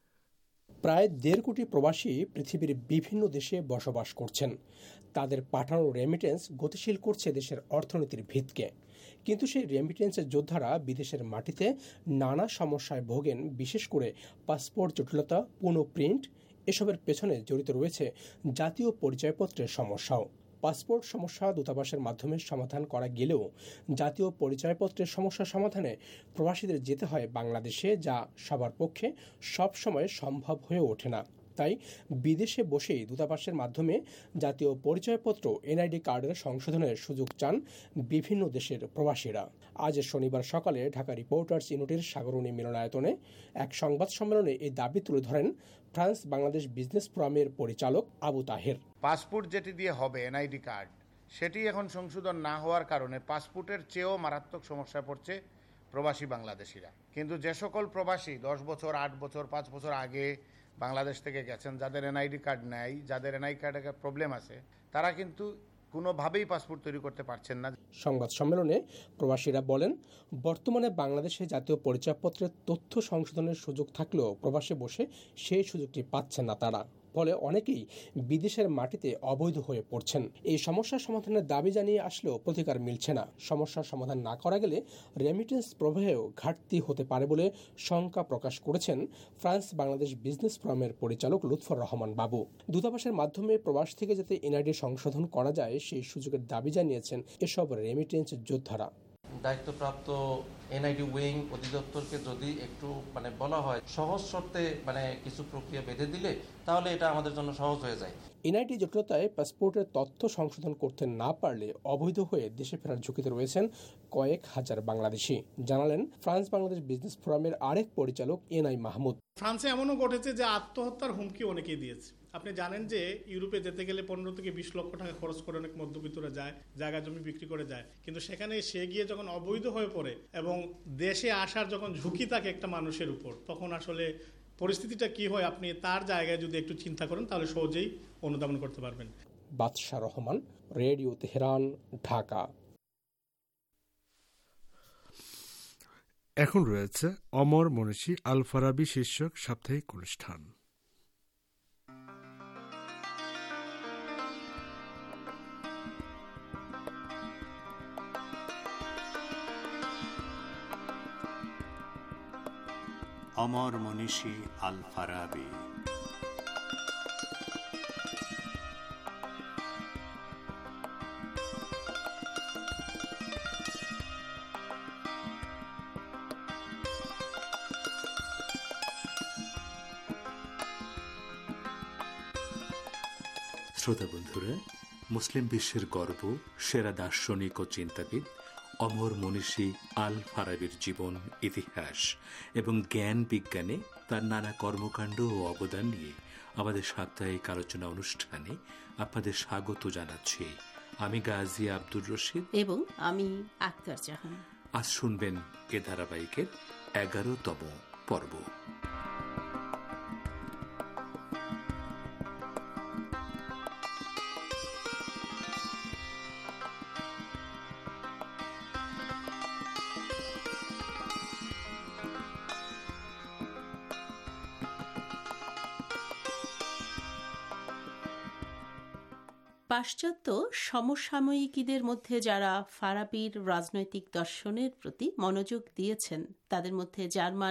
প্রায় দেড় কোটি প্রবাসী পৃথিবীর বিভিন্ন দেশে বসবাস করছেন। তাদের পাঠানো রেমিটেন্স গতিশীল করছে দেশের অর্থনীতির ভিতকে, কিন্তু সেই রেমিটেন্সের যোদ্ধারা বিদেশের মাটিতে নানা সমস্যায় ভোগেন। বিশেষ করে পাসপোর্ট জটিলতা, পুনঃ প্রিন্ট, এসবের পেছনে জড়িত রয়েছে জাতীয় পরিচয়পত্রের সমস্যাও। পাসপোর্ট সমস্যা দূতাবাসের মাধ্যমে সমাধান করা গেলেও জাতীয় পরিচয়পত্রের সমস্যা সমাধানে প্রবাসীদের যেতে হয় বাংলাদেশে, যা সবার পক্ষে সবসময় সম্ভব হয়ে ওঠে না। তাই বিদেশে বসেই দূতাবাসের মাধ্যমে জাতীয় পরিচয়পত্র এনআইডি কার্ডের সংশোধনের সুযোগ চান বিভিন্ন দেশের প্রবাসীরা। আজ শনিবার সকালে ঢাকা রিপোর্টার্স ইউনিটির সাগরণী মিলনায়তনে এক সংবাদ সম্মেলনে এই দাবি তুলে ধরেন ফ্রান্স বাংলাদেশ বিজনেস ফোরামের পরিচালক আবু তাহের। পাসপোর্ট যেটি দিয়ে হবে এনআইডি কার্ড, সেটি এখন সংশোধন না হওয়ার কারণে পাসপোর্টের চেয়েও মারাত্মক সমস্যায় পড়ছে প্রবাসী বাংলাদেশিরা। কিন্তু যে সকল প্রবাসী দশ বছর আট বছর পাঁচ বছর আগে বাংলাদেশ থেকে গেছেন, যাদের এনআইডি কার্ড নেই, যাদের এনআইডি কার্ডের প্রবলেম আছে, তারা কিন্তু কোনোভাবেই পাসপোর্ট তৈরি করতে পারছেন না। সংবাদ সম্মেলনে প্রবাসীরা বলেন, বর্তমানে বাংলাদেশে জাতীয় পরিচয়পত্রের তথ্য সংশোধনের সুযোগ থাকলেও প্রবাসে বসে সেই সুযোগটি পাচ্ছেন না তারা। ফলে অনেকেই বিদেশের মাটিতে অবৈধ হয়ে পড়ছেন। এই সমস্যার সমাধানের দাবি জানিয়ে আসলেও প্রতিকার মিলছে না। সমস্যার সমাধান না করা গেলে রেমিটেন্স প্রবাহেও ঘাটতি হতে পারে বলে শঙ্কা প্রকাশ করেছেন ফ্রান্স বাংলাদেশ বিজনেস ফোরামের পরিচালক লুৎফর রহমান বাবু। দূতাবাসের মাধ্যমে প্রবাস থেকে যাতে এনআইডি সংশোধন করা যায় সেই সুযোগের দাবি জানিয়েছেন এসব রেমিটেন্স যোদ্ধারা। দায়িত্বপ্রাপ্ত এনআইডি উইং অধিদপ্তরকে যদি একটু মানে বলা হয় সহজ শর্তে মানে কিছু প্রক্রিয়া বেঁধে দিলে তাহলে এটা আমাদের জন্য সহজ হয়ে যায়। এনআইডি জটিলতায় পাসপোর্টের তথ্য সংশোধন করতে না পারলে অবৈধ হয়ে দেশে ফেরার ঝুঁকিতে রয়েছেন কয়েক হাজার বাংলাদেশি, জানালেন ফ্রান্স বাংলাদেশ বিজনেস ফোরামের আরেক পরিচালক এনআই মাহমুদ। ফ্রান্সে এমনও ঘটেছে যে আত্মহত্যার হুমকি অনেকেই দিয়েছে। আপনি জানেন যে ইউরোপে যেতে গেলে পনেরো থেকে বিশ লক্ষ টাকা খরচ করে অনেক মধ্যবিত্তরা যায়, জায়গা জমি বিক্রি করে যায়, কিন্তু সেখানে সে গিয়ে যখন অবৈধ হয়ে পড়ে এবং দেশে আসার যখন ঝুঁকি থাকে একটা মানুষের উপর, তখন আসলে পরিস্থিতিটা কি হয় আপনি তার জায়গায় যদি একটু চিন্তা করেন তাহলে সহজেই অনুধাবন করতে পারবেন। Badsha Rahman, radio Tehran, Dhaka. এখন রয়েছে অমর মনীষী আল ফারাবি শীর্ষক সাপ্তাহিক অনুষ্ঠান। অমর মনীষী আল ফারাবি। শ্রোতা বন্ধুরা, মুসলিম বিশ্বের গর্ব, সেরা দার্শনিক ও চিন্তাবিদ অমর মনীষী আল ফারাবির জীবন, ইতিহাস এবং জ্ঞান বিজ্ঞানে তার নানা কর্মকাণ্ড ও অবদান নিয়ে আমাদের সাপ্তাহিক আলোচনা অনুষ্ঠানে আপনাদের স্বাগত জানাচ্ছি। আমি গাজী আব্দুর রশিদ এবং আমি আক্তার জাহান। আজ শুনবেন এ ধারাবাহিকের এগারোতম পর্ব। পাশ্চাত্য সমসাময়িকীদের মধ্যে যারা ফারাবির রাজনৈতিক দর্শনের প্রতি মনোযোগ দিয়েছেন তাদের মধ্যে জার্মান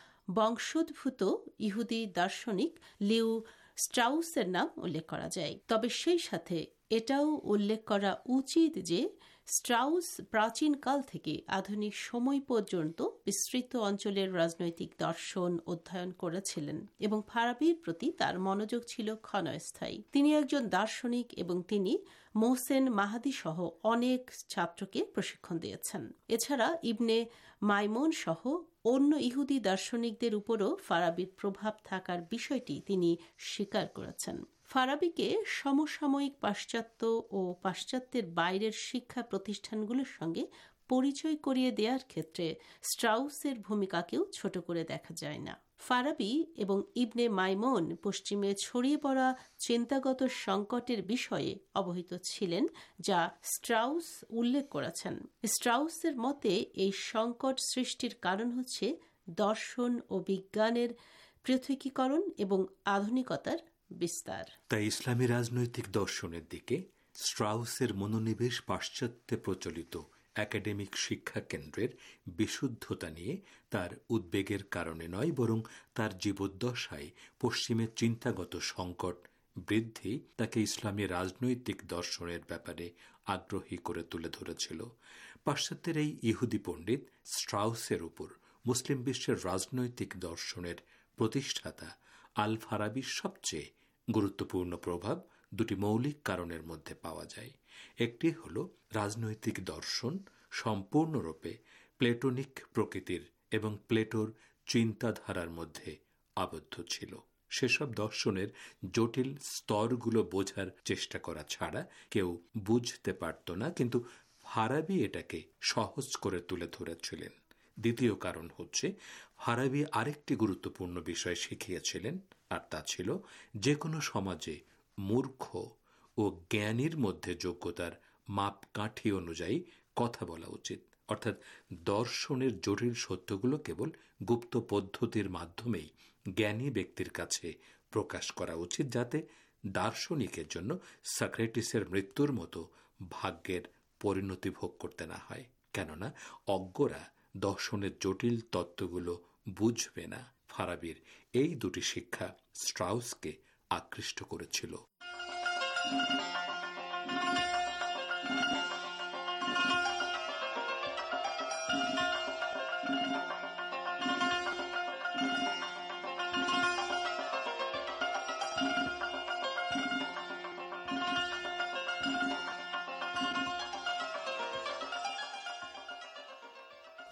বংশোদ্ভূত ইহুদি দার্শনিক লিউ স্ট্রাউসের নাম উল্লেখ করা যায়। তবে সেই সাথে এটাও উল্লেখ করা উচিত যে স্ট্রাউস প্রাচীনকাল থেকে আধুনিক সময় পর্যন্ত বিস্তৃত অঞ্চলের রাজনৈতিক দর্শন অধ্যয়ন করেছিলেন এবং ফারাবির প্রতি তার মনোযোগ ছিল ক্ষণস্থায়ী। তিনি একজন দার্শনিক এবং তিনি মোহসেন মাহাদি সহ অনেক ছাত্রকে প্রশিক্ষণ দিয়েছেন। এছাড়া ইবনে মাইমুন সহ অন্য ইহুদি দার্শনিকদের উপরও ফারাবির প্রভাব থাকার বিষয়টি তিনি স্বীকার করেছেন। ফারাবিকে সমসাময়িক পাশ্চাত্য ও পাশ্চাত্যের বাইরের শিক্ষা প্রতিষ্ঠানগুলোর সঙ্গে পরিচয় করিয়ে দেওয়ার ক্ষেত্রে স্ট্রাউসের ভূমিকাকেও ছোট করে দেখা যায় না। ফারাবি এবং ইবনে মাইমুন পশ্চিমে ছড়িয়ে পড়া চিন্তাগত সংকটের বিষয়ে অবহিত ছিলেন, যা স্ট্রাউস উল্লেখ করেছেন। স্ট্রাউসের মতে এই সংকট সৃষ্টির কারণ হচ্ছে দর্শন ও বিজ্ঞানের পৃথকীকরণ এবং আধুনিকতার বিস্তার। তাই ইসলামী রাজনৈতিক দর্শনের দিকে স্ট্রাউসের মনোনিবেশ পাশ্চাত্যে প্রচলিত একাডেমিক শিক্ষা কেন্দ্রের বিশুদ্ধতা নিয়ে তার উদ্বেগের কারণে নয়, বরং তার জীবদ্দশায় পশ্চিমের চিন্তাগত সংকট বৃদ্ধি তাকে ইসলামী রাজনৈতিক দর্শনের ব্যাপারে আগ্রহী করে তুলে ধরেছিল। পাশ্চাত্যের এই ইহুদি পণ্ডিত স্ট্রাউসের উপর মুসলিম বিশ্বের রাজনৈতিক দর্শনের প্রতিষ্ঠাতা আল ফারাবির সবচেয়ে গুরুত্বপূর্ণ প্রভাব দুটি মৌলিক কারণের মধ্যে পাওয়া যায়। একটি হল রাজনৈতিক দর্শন সম্পূর্ণরূপে প্লেটোনিক প্রকৃতির এবং প্লেটোর চিন্তাধারার মধ্যে আবদ্ধ ছিল। সেসব দর্শনের জটিল স্তরগুলো বোঝার চেষ্টা করা ছাড়া কেউ বুঝতে পারত না, কিন্তু ফারাবি এটাকে সহজ করে তুলে ধরেছিলেন। দ্বিতীয় কারণ হচ্ছে ফারাবি আরেকটি গুরুত্বপূর্ণ বিষয় শিখিয়েছিলেন, আর তা ছিল যে কোনো সমাজে মূর্খ ও জ্ঞানীর মধ্যে যোগ্যতার মাপকাঠি অনুযায়ী কথা বলা উচিত। অর্থাৎ দর্শনের জটিল সত্যগুলো কেবল গুপ্ত পদ্ধতির মাধ্যমেই জ্ঞানী ব্যক্তির কাছে প্রকাশ করা উচিত, যাতে দার্শনিকের জন্য সক্রেটিসের মৃত্যুর মতো ভাগ্যের পরিণতি ভোগ করতে না হয়। কেননা অজ্ঞরা দর্শনের জটিল তত্ত্বগুলো বুঝবে না। ফারাবির এই দুটি শিক্ষা স্ট্রাউসকে আকৃষ্ট করেছিল।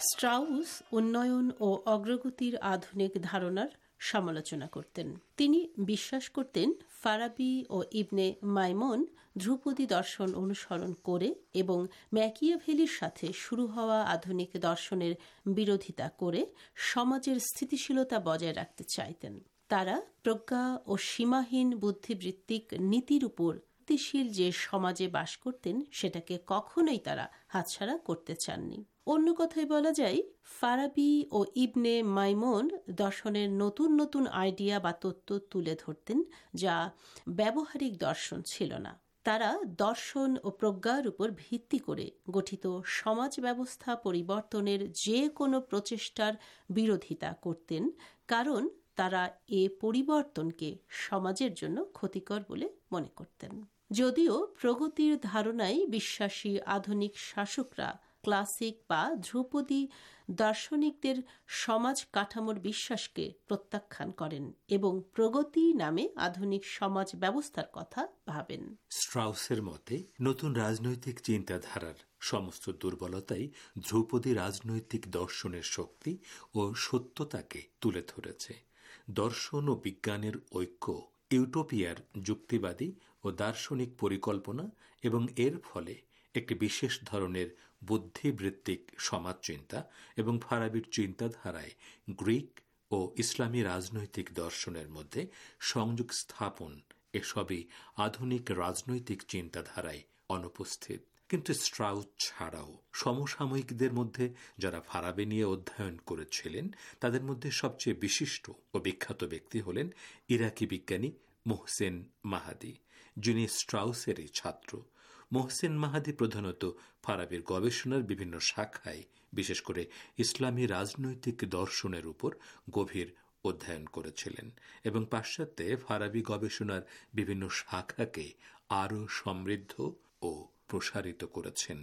স্ট্রাউস উন্নয়ন ও অগ্রগতির আধুনিক ধারণার সমালোচনা করতেন। তিনি বিশ্বাস করতেন ফারাবি ও ইবনে মাইমন ধ্রুপদী দর্শন অনুসরণ করে এবং ম্যাকিয়াভেলির সাথে শুরু হওয়া আধুনিক দর্শনের বিরোধিতা করে সমাজের স্থিতিশীলতা বজায় রাখতে চাইতেন। তারা প্রজ্ঞা ও সীমাহীন বুদ্ধিবৃত্তিক নীতির উপর স্থিতিশীল যে সমাজে বাস করতেন সেটাকে কখনোই তারা হাতছাড়া করতে চাননি। অন্য কথায় বলা যায়, ফারাবি ও ইবনে মাইমন দর্শনের নতুন নতুন আইডিয়া বা তত্ত্ব তুলে ধরতেন যা ব্যবহারিক দর্শন ছিল না। তারা দর্শন ও প্রজ্ঞার উপর ভিত্তি করে গঠিত সমাজ ব্যবস্থা পরিবর্তনের যে কোনো প্রচেষ্টার বিরোধিতা করতেন, কারণ তারা এ পরিবর্তনকে সমাজের জন্য ক্ষতিকর বলে মনে করতেন। যদিও প্রগতির ধারণায় বিশ্বাসী আধুনিক শাসকরা ক্লাসিক বা ধ্রুপদী দার্শনিকদের সমাজ কাঠামোর বিশ্বাসকে প্রত্যাখ্যান করেন এবং প্রগতি নামে আধুনিক সমাজ ব্যবস্থার কথা ভাবেন। স্ট্রাউসের মতে নতুন রাজনৈতিক চিন্তাধারার সমস্ত দুর্বলতাই ধ্রুপদী রাজনৈতিক দর্শনের শক্তি ও সত্যতাকে তুলে ধরেছে। দর্শন ও বিজ্ঞানের ঐক্য, ইউটোপিয়ার যুক্তিবাদী ও দার্শনিক পরিকল্পনা এবং এর ফলে একটি বিশেষ ধরনের বুদ্ধিবৃত্তিক সমাজচিন্তা এবং ফারাবির চিন্তাধারায় গ্রিক ও ইসলামী রাজনৈতিক দর্শনের মধ্যে সংযোগ স্থাপন, এসবই আধুনিক রাজনৈতিক চিন্তাধারায় অনুপস্থিত। কিন্তু স্ট্রাউস ছাড়াও সমসাময়িকদের মধ্যে যারা ফারাবি নিয়ে অধ্যয়ন করেছিলেন তাদের মধ্যে সবচেয়ে বিশিষ্ট ও বিখ্যাত ব্যক্তি হলেন ইরাকি বিজ্ঞানী মোহসেন মাহাদি, যিনি স্ট্রাউসেরই ছাত্র। মোহসেন মাহাদি প্রধানত ফারাবির গবেষণার বিভিন্ন শাখায়, বিশেষ করে ইসলামী রাজনৈতিক দর্শনের উপর গভীর অধ্যয়ন করেছিলেন এবং পাশ্চাত্যে ফারাবি গবেষণার বিভিন্ন শাখাকে আরও সমৃদ্ধ ও প্রসারিত করেছেন।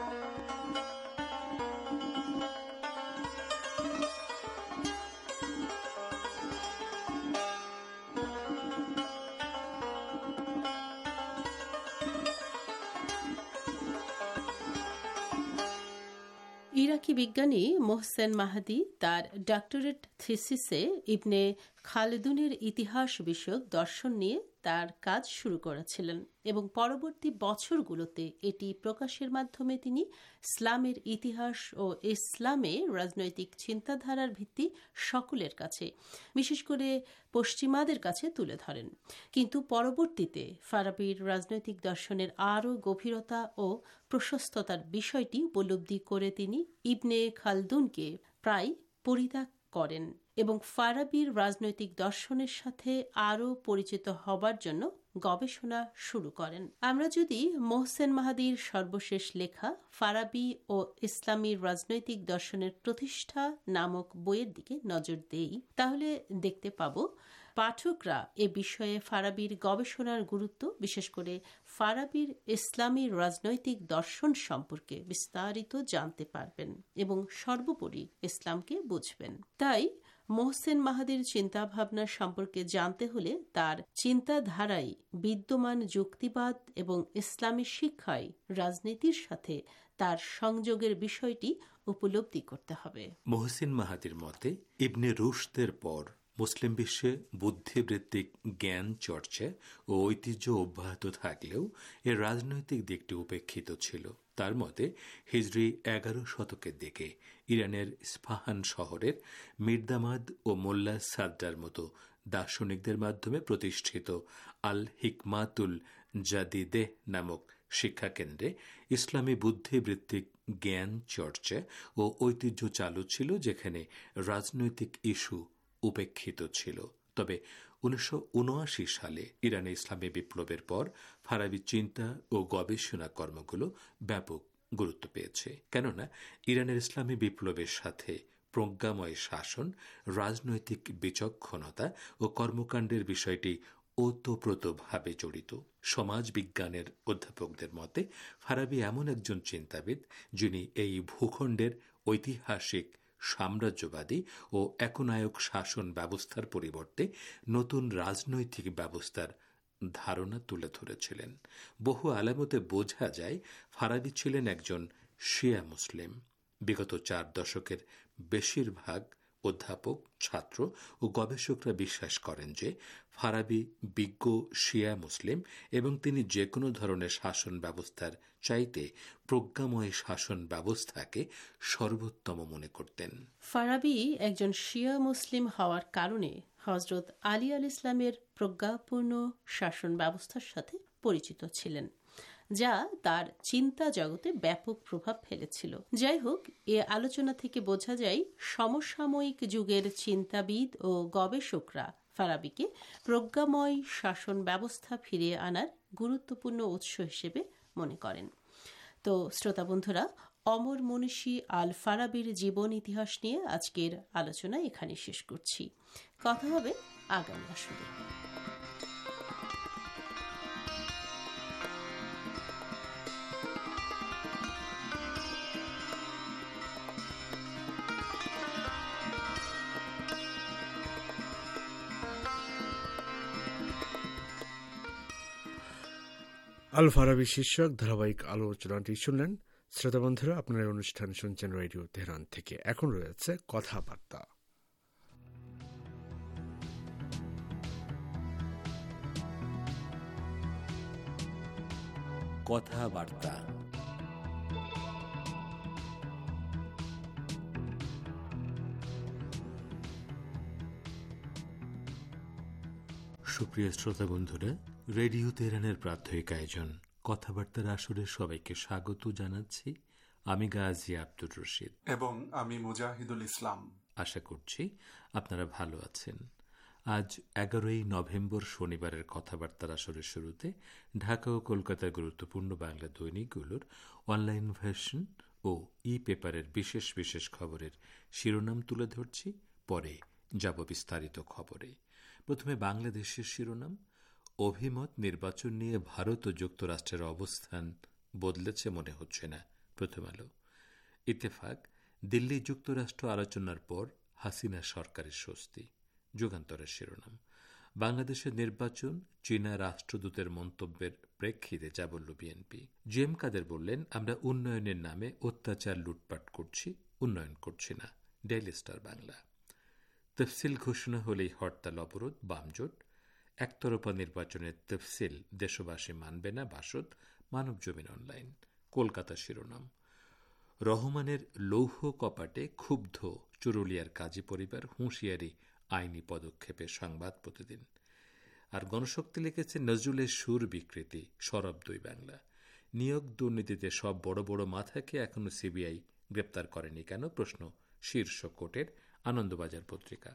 ইরাকি বিজ্ঞানী মোহসেন মাহাদি তার ডক্টরেট থিসিসে ইবনে খালদুনের ইতিহাস বিষয়ক দর্শন নিয়ে তার কাজ শুরু করেছিলেন এবং পরবর্তী বছরগুলোতে এটি প্রকাশের মাধ্যমে তিনি ইসলামের ইতিহাস ও ইসলামে রাজনৈতিক চিন্তাধারার ভিত্তি সকলের কাছে, বিশেষ করে পশ্চিমাদের কাছে তুলে ধরেন। কিন্তু পরবর্তীতে ফারাবির রাজনৈতিক দর্শনের আরও গভীরতা ও প্রশস্ততার বিষয়টি উপলব্ধি করে তিনি ইবনে খালদুনকে প্রায় পরিত্যাগ করেন এবং ফারাবির রাজনৈতিক দর্শনের সাথে আরও পরিচিত হবার জন্য গবেষণা শুরু করেন। আমরা যদি মোহসেন মাহাদির সর্বশেষ লেখা ফারাবি ও ইসলামী রাজনৈতিক দর্শনের প্রতিষ্ঠা নামক বইয়ের দিকে নজর দেই, তাহলে দেখতে পাব পাঠকরা এ বিষয়ে ফারাবির গবেষণার গুরুত্ব, বিশেষ করে ফারাবির ইসলামী রাজনৈতিক দর্শন সম্পর্কে বিস্তারিত জানতে পারবেন এবং সর্বোপরি ইসলামকে বুঝবেন। তাই মোহসেন মাহাদির চিন্তাভাবনা সম্পর্কে জানতে হলে তার চিন্তাধারায় বিদ্যমান যুক্তিবাদ এবং ইসলামী শিক্ষায় রাজনীতির সাথে তার সংযোগের বিষয়টি উপলব্ধি করতে হবে। মোহসেন মাহাদির মতে ইবনে রুশদের পর মুসলিম বিশ্বে বুদ্ধিবৃত্তিক জ্ঞান চর্চা ও ঐতিহ্য অব্যাহত থাকলেও এর রাজনৈতিক দিকটি উপেক্ষিত ছিল। তার মতে হিজরি এগারো শতকের দিকে ইরানের ইস্পাহান শহরের মির্দামাদ ও মোল্লা সাদ্দার মতো দার্শনিকদের মাধ্যমে প্রতিষ্ঠিত আল হিকমাতুল জাদিদেহ নামক শিক্ষাকেন্দ্রে ইসলামী বুদ্ধিবৃত্তিক জ্ঞান চর্চা ও ঐতিহ্য চালু ছিল, যেখানে রাজনৈতিক ইস্যু উপেক্ষিত ছিল। তবে উনিশশো উনআশি সালে ইরানে ইসলামী বিপ্লবের পর ফারাবি চিন্তা ও গবেষণা কর্মগুলো ব্যাপক গুরুত্ব পেয়েছে, কেননা ইরানের ইসলামী বিপ্লবের সাথে প্রজ্ঞাময় শাসন, রাজনৈতিক বিচক্ষণতা ও কর্মকাণ্ডের বিষয়টি ওতপ্রোতভাবে জড়িত। সমাজ বিজ্ঞানের অধ্যাপকদের মতে ফারাবি এমন একজন চিন্তাবিদ যিনি এই ভূখণ্ডের ঐতিহাসিক সাম্রাজ্যবাদী ও একনায়ক শাসন ব্যবস্থার পরিবর্তে নতুন রাজনৈতিক ব্যবস্থার ধারণা তুলে ধরেছিলেন। বহু আলামতে বোঝা যায় ফারাবি ছিলেন একজন শিয়া মুসলিম। বিগত চার দশকের বেশিরভাগ অধ্যাপক, ছাত্র ও গবেষকরা বিশ্বাস করেন যে ফারাবি বিজ্ঞ শিয়া মুসলিম এবং তিনি যে কোনো ধরনের শাসন ব্যবস্থার চাইতে প্রজ্ঞাময় শাসন ব্যবস্থাকে সর্বোত্তম মনে করতেন। ফারাবি একজন শিয়া মুসলিম হওয়ার কারণে হজরত আলী আল ইসলামের প্রজ্ঞাপূর্ণ শাসন ব্যবস্থার সাথে পরিচিত ছিলেন, যা তার চিন্তা জগতে ব্যাপক প্রভাব ফেলেছিল। যাই হোক, এ আলোচনা থেকে বোঝা যায় সমসাময়িক যুগের চিন্তাবিদ ও গবেষকরা ফারাবিকে প্রজ্ঞাময় শাসন ব্যবস্থা ফিরিয়ে আনার গুরুত্বপূর্ণ উৎস হিসেবে মনে করেন। তো শ্রোতা বন্ধুরা, অমর মনীষী আল ফারাবির জীবন ইতিহাস নিয়ে আজকের আলোচনা এখানে শেষ করছি। কথা হবে আগামী আসরে। আল ফারাবি শীর্ষক ধারাবাহিক আলোচনাটি শুনলেন। শ্রোতা বন্ধুরা, আপনার অনুষ্ঠান শুনছেন রেডিও তেহরান থেকে। এখন রয়েছে কথাবার্তা। কথাবার্তা সুপ্রিয় শ্রোতা বন্ধুরা, রেডিও তেহরানের প্রাত্যহিক আয়োজন কথাবার্তার আসরে সবাইকে স্বাগত জানাচ্ছি। আমি গাজী আব্দুর রশিদ এবং আমি মুজাহিদুল ইসলাম। আশা করছি আপনারা ভালো আছেন। আজ এগারোই নভেম্বর শনিবারের কথাবার্তার আসরের শুরুতে ঢাকা ও কলকাতার গুরুত্বপূর্ণ বাংলা দৈনিকগুলোর অনলাইন ভার্সন ও ই পেপারের বিশেষ বিশেষ খবরের শিরোনাম তুলে ধরছি, পরে যাব বিস্তারিত খবরে। প্রথমে বাংলাদেশের শিরোনাম, অভিমত নির্বাচন নিয়ে ভারত ও যুক্তরাষ্ট্রের অবস্থান বদলেছে মনে হচ্ছে না। প্রথম আলো। ইত্তেফাক, দিল্লি যুক্তরাষ্ট্র আলোচনার পর হাসিনা সরকারের স্বস্তি। যুগান্তরের শিরোনাম, বাংলাদেশের নির্বাচন চীনা রাষ্ট্রদূতের মন্তব্যের প্রেক্ষিতে যা বলল বিএনপি। জি এম কাদের বললেন, আমরা উন্নয়নের নামে অত্যাচার লুটপাট করছি, উন্নয়ন করছি না। Daily Star Bangla. তফসিল ঘোষণা হলেই হরতাল অবরোধ বামজোট। একতরফা নির্বাচনের তফসিল দেশবাসী মানবে না, বাসদ। মানব জমিন অনলাইন। কলকাতা শিরোনাম, রহমানের লৌহ কপাটে ক্ষুব্ধ চুরুলিয়ার কাজী পরিবার, হুঁশিয়ারি আইনি পদক্ষেপে সংবাদ প্রতিদিন। আর গণশক্তি লিখেছে, নজরুলের সুর বিকৃতি, সরব দুই বাংলা। নিয়োগ দুর্নীতিতে সব বড় বড় মাথাকে এখনো সিবিআই গ্রেপ্তার করেনি কেন, প্রশ্ন শীর্ষ কোর্টের। আনন্দবাজার পত্রিকা।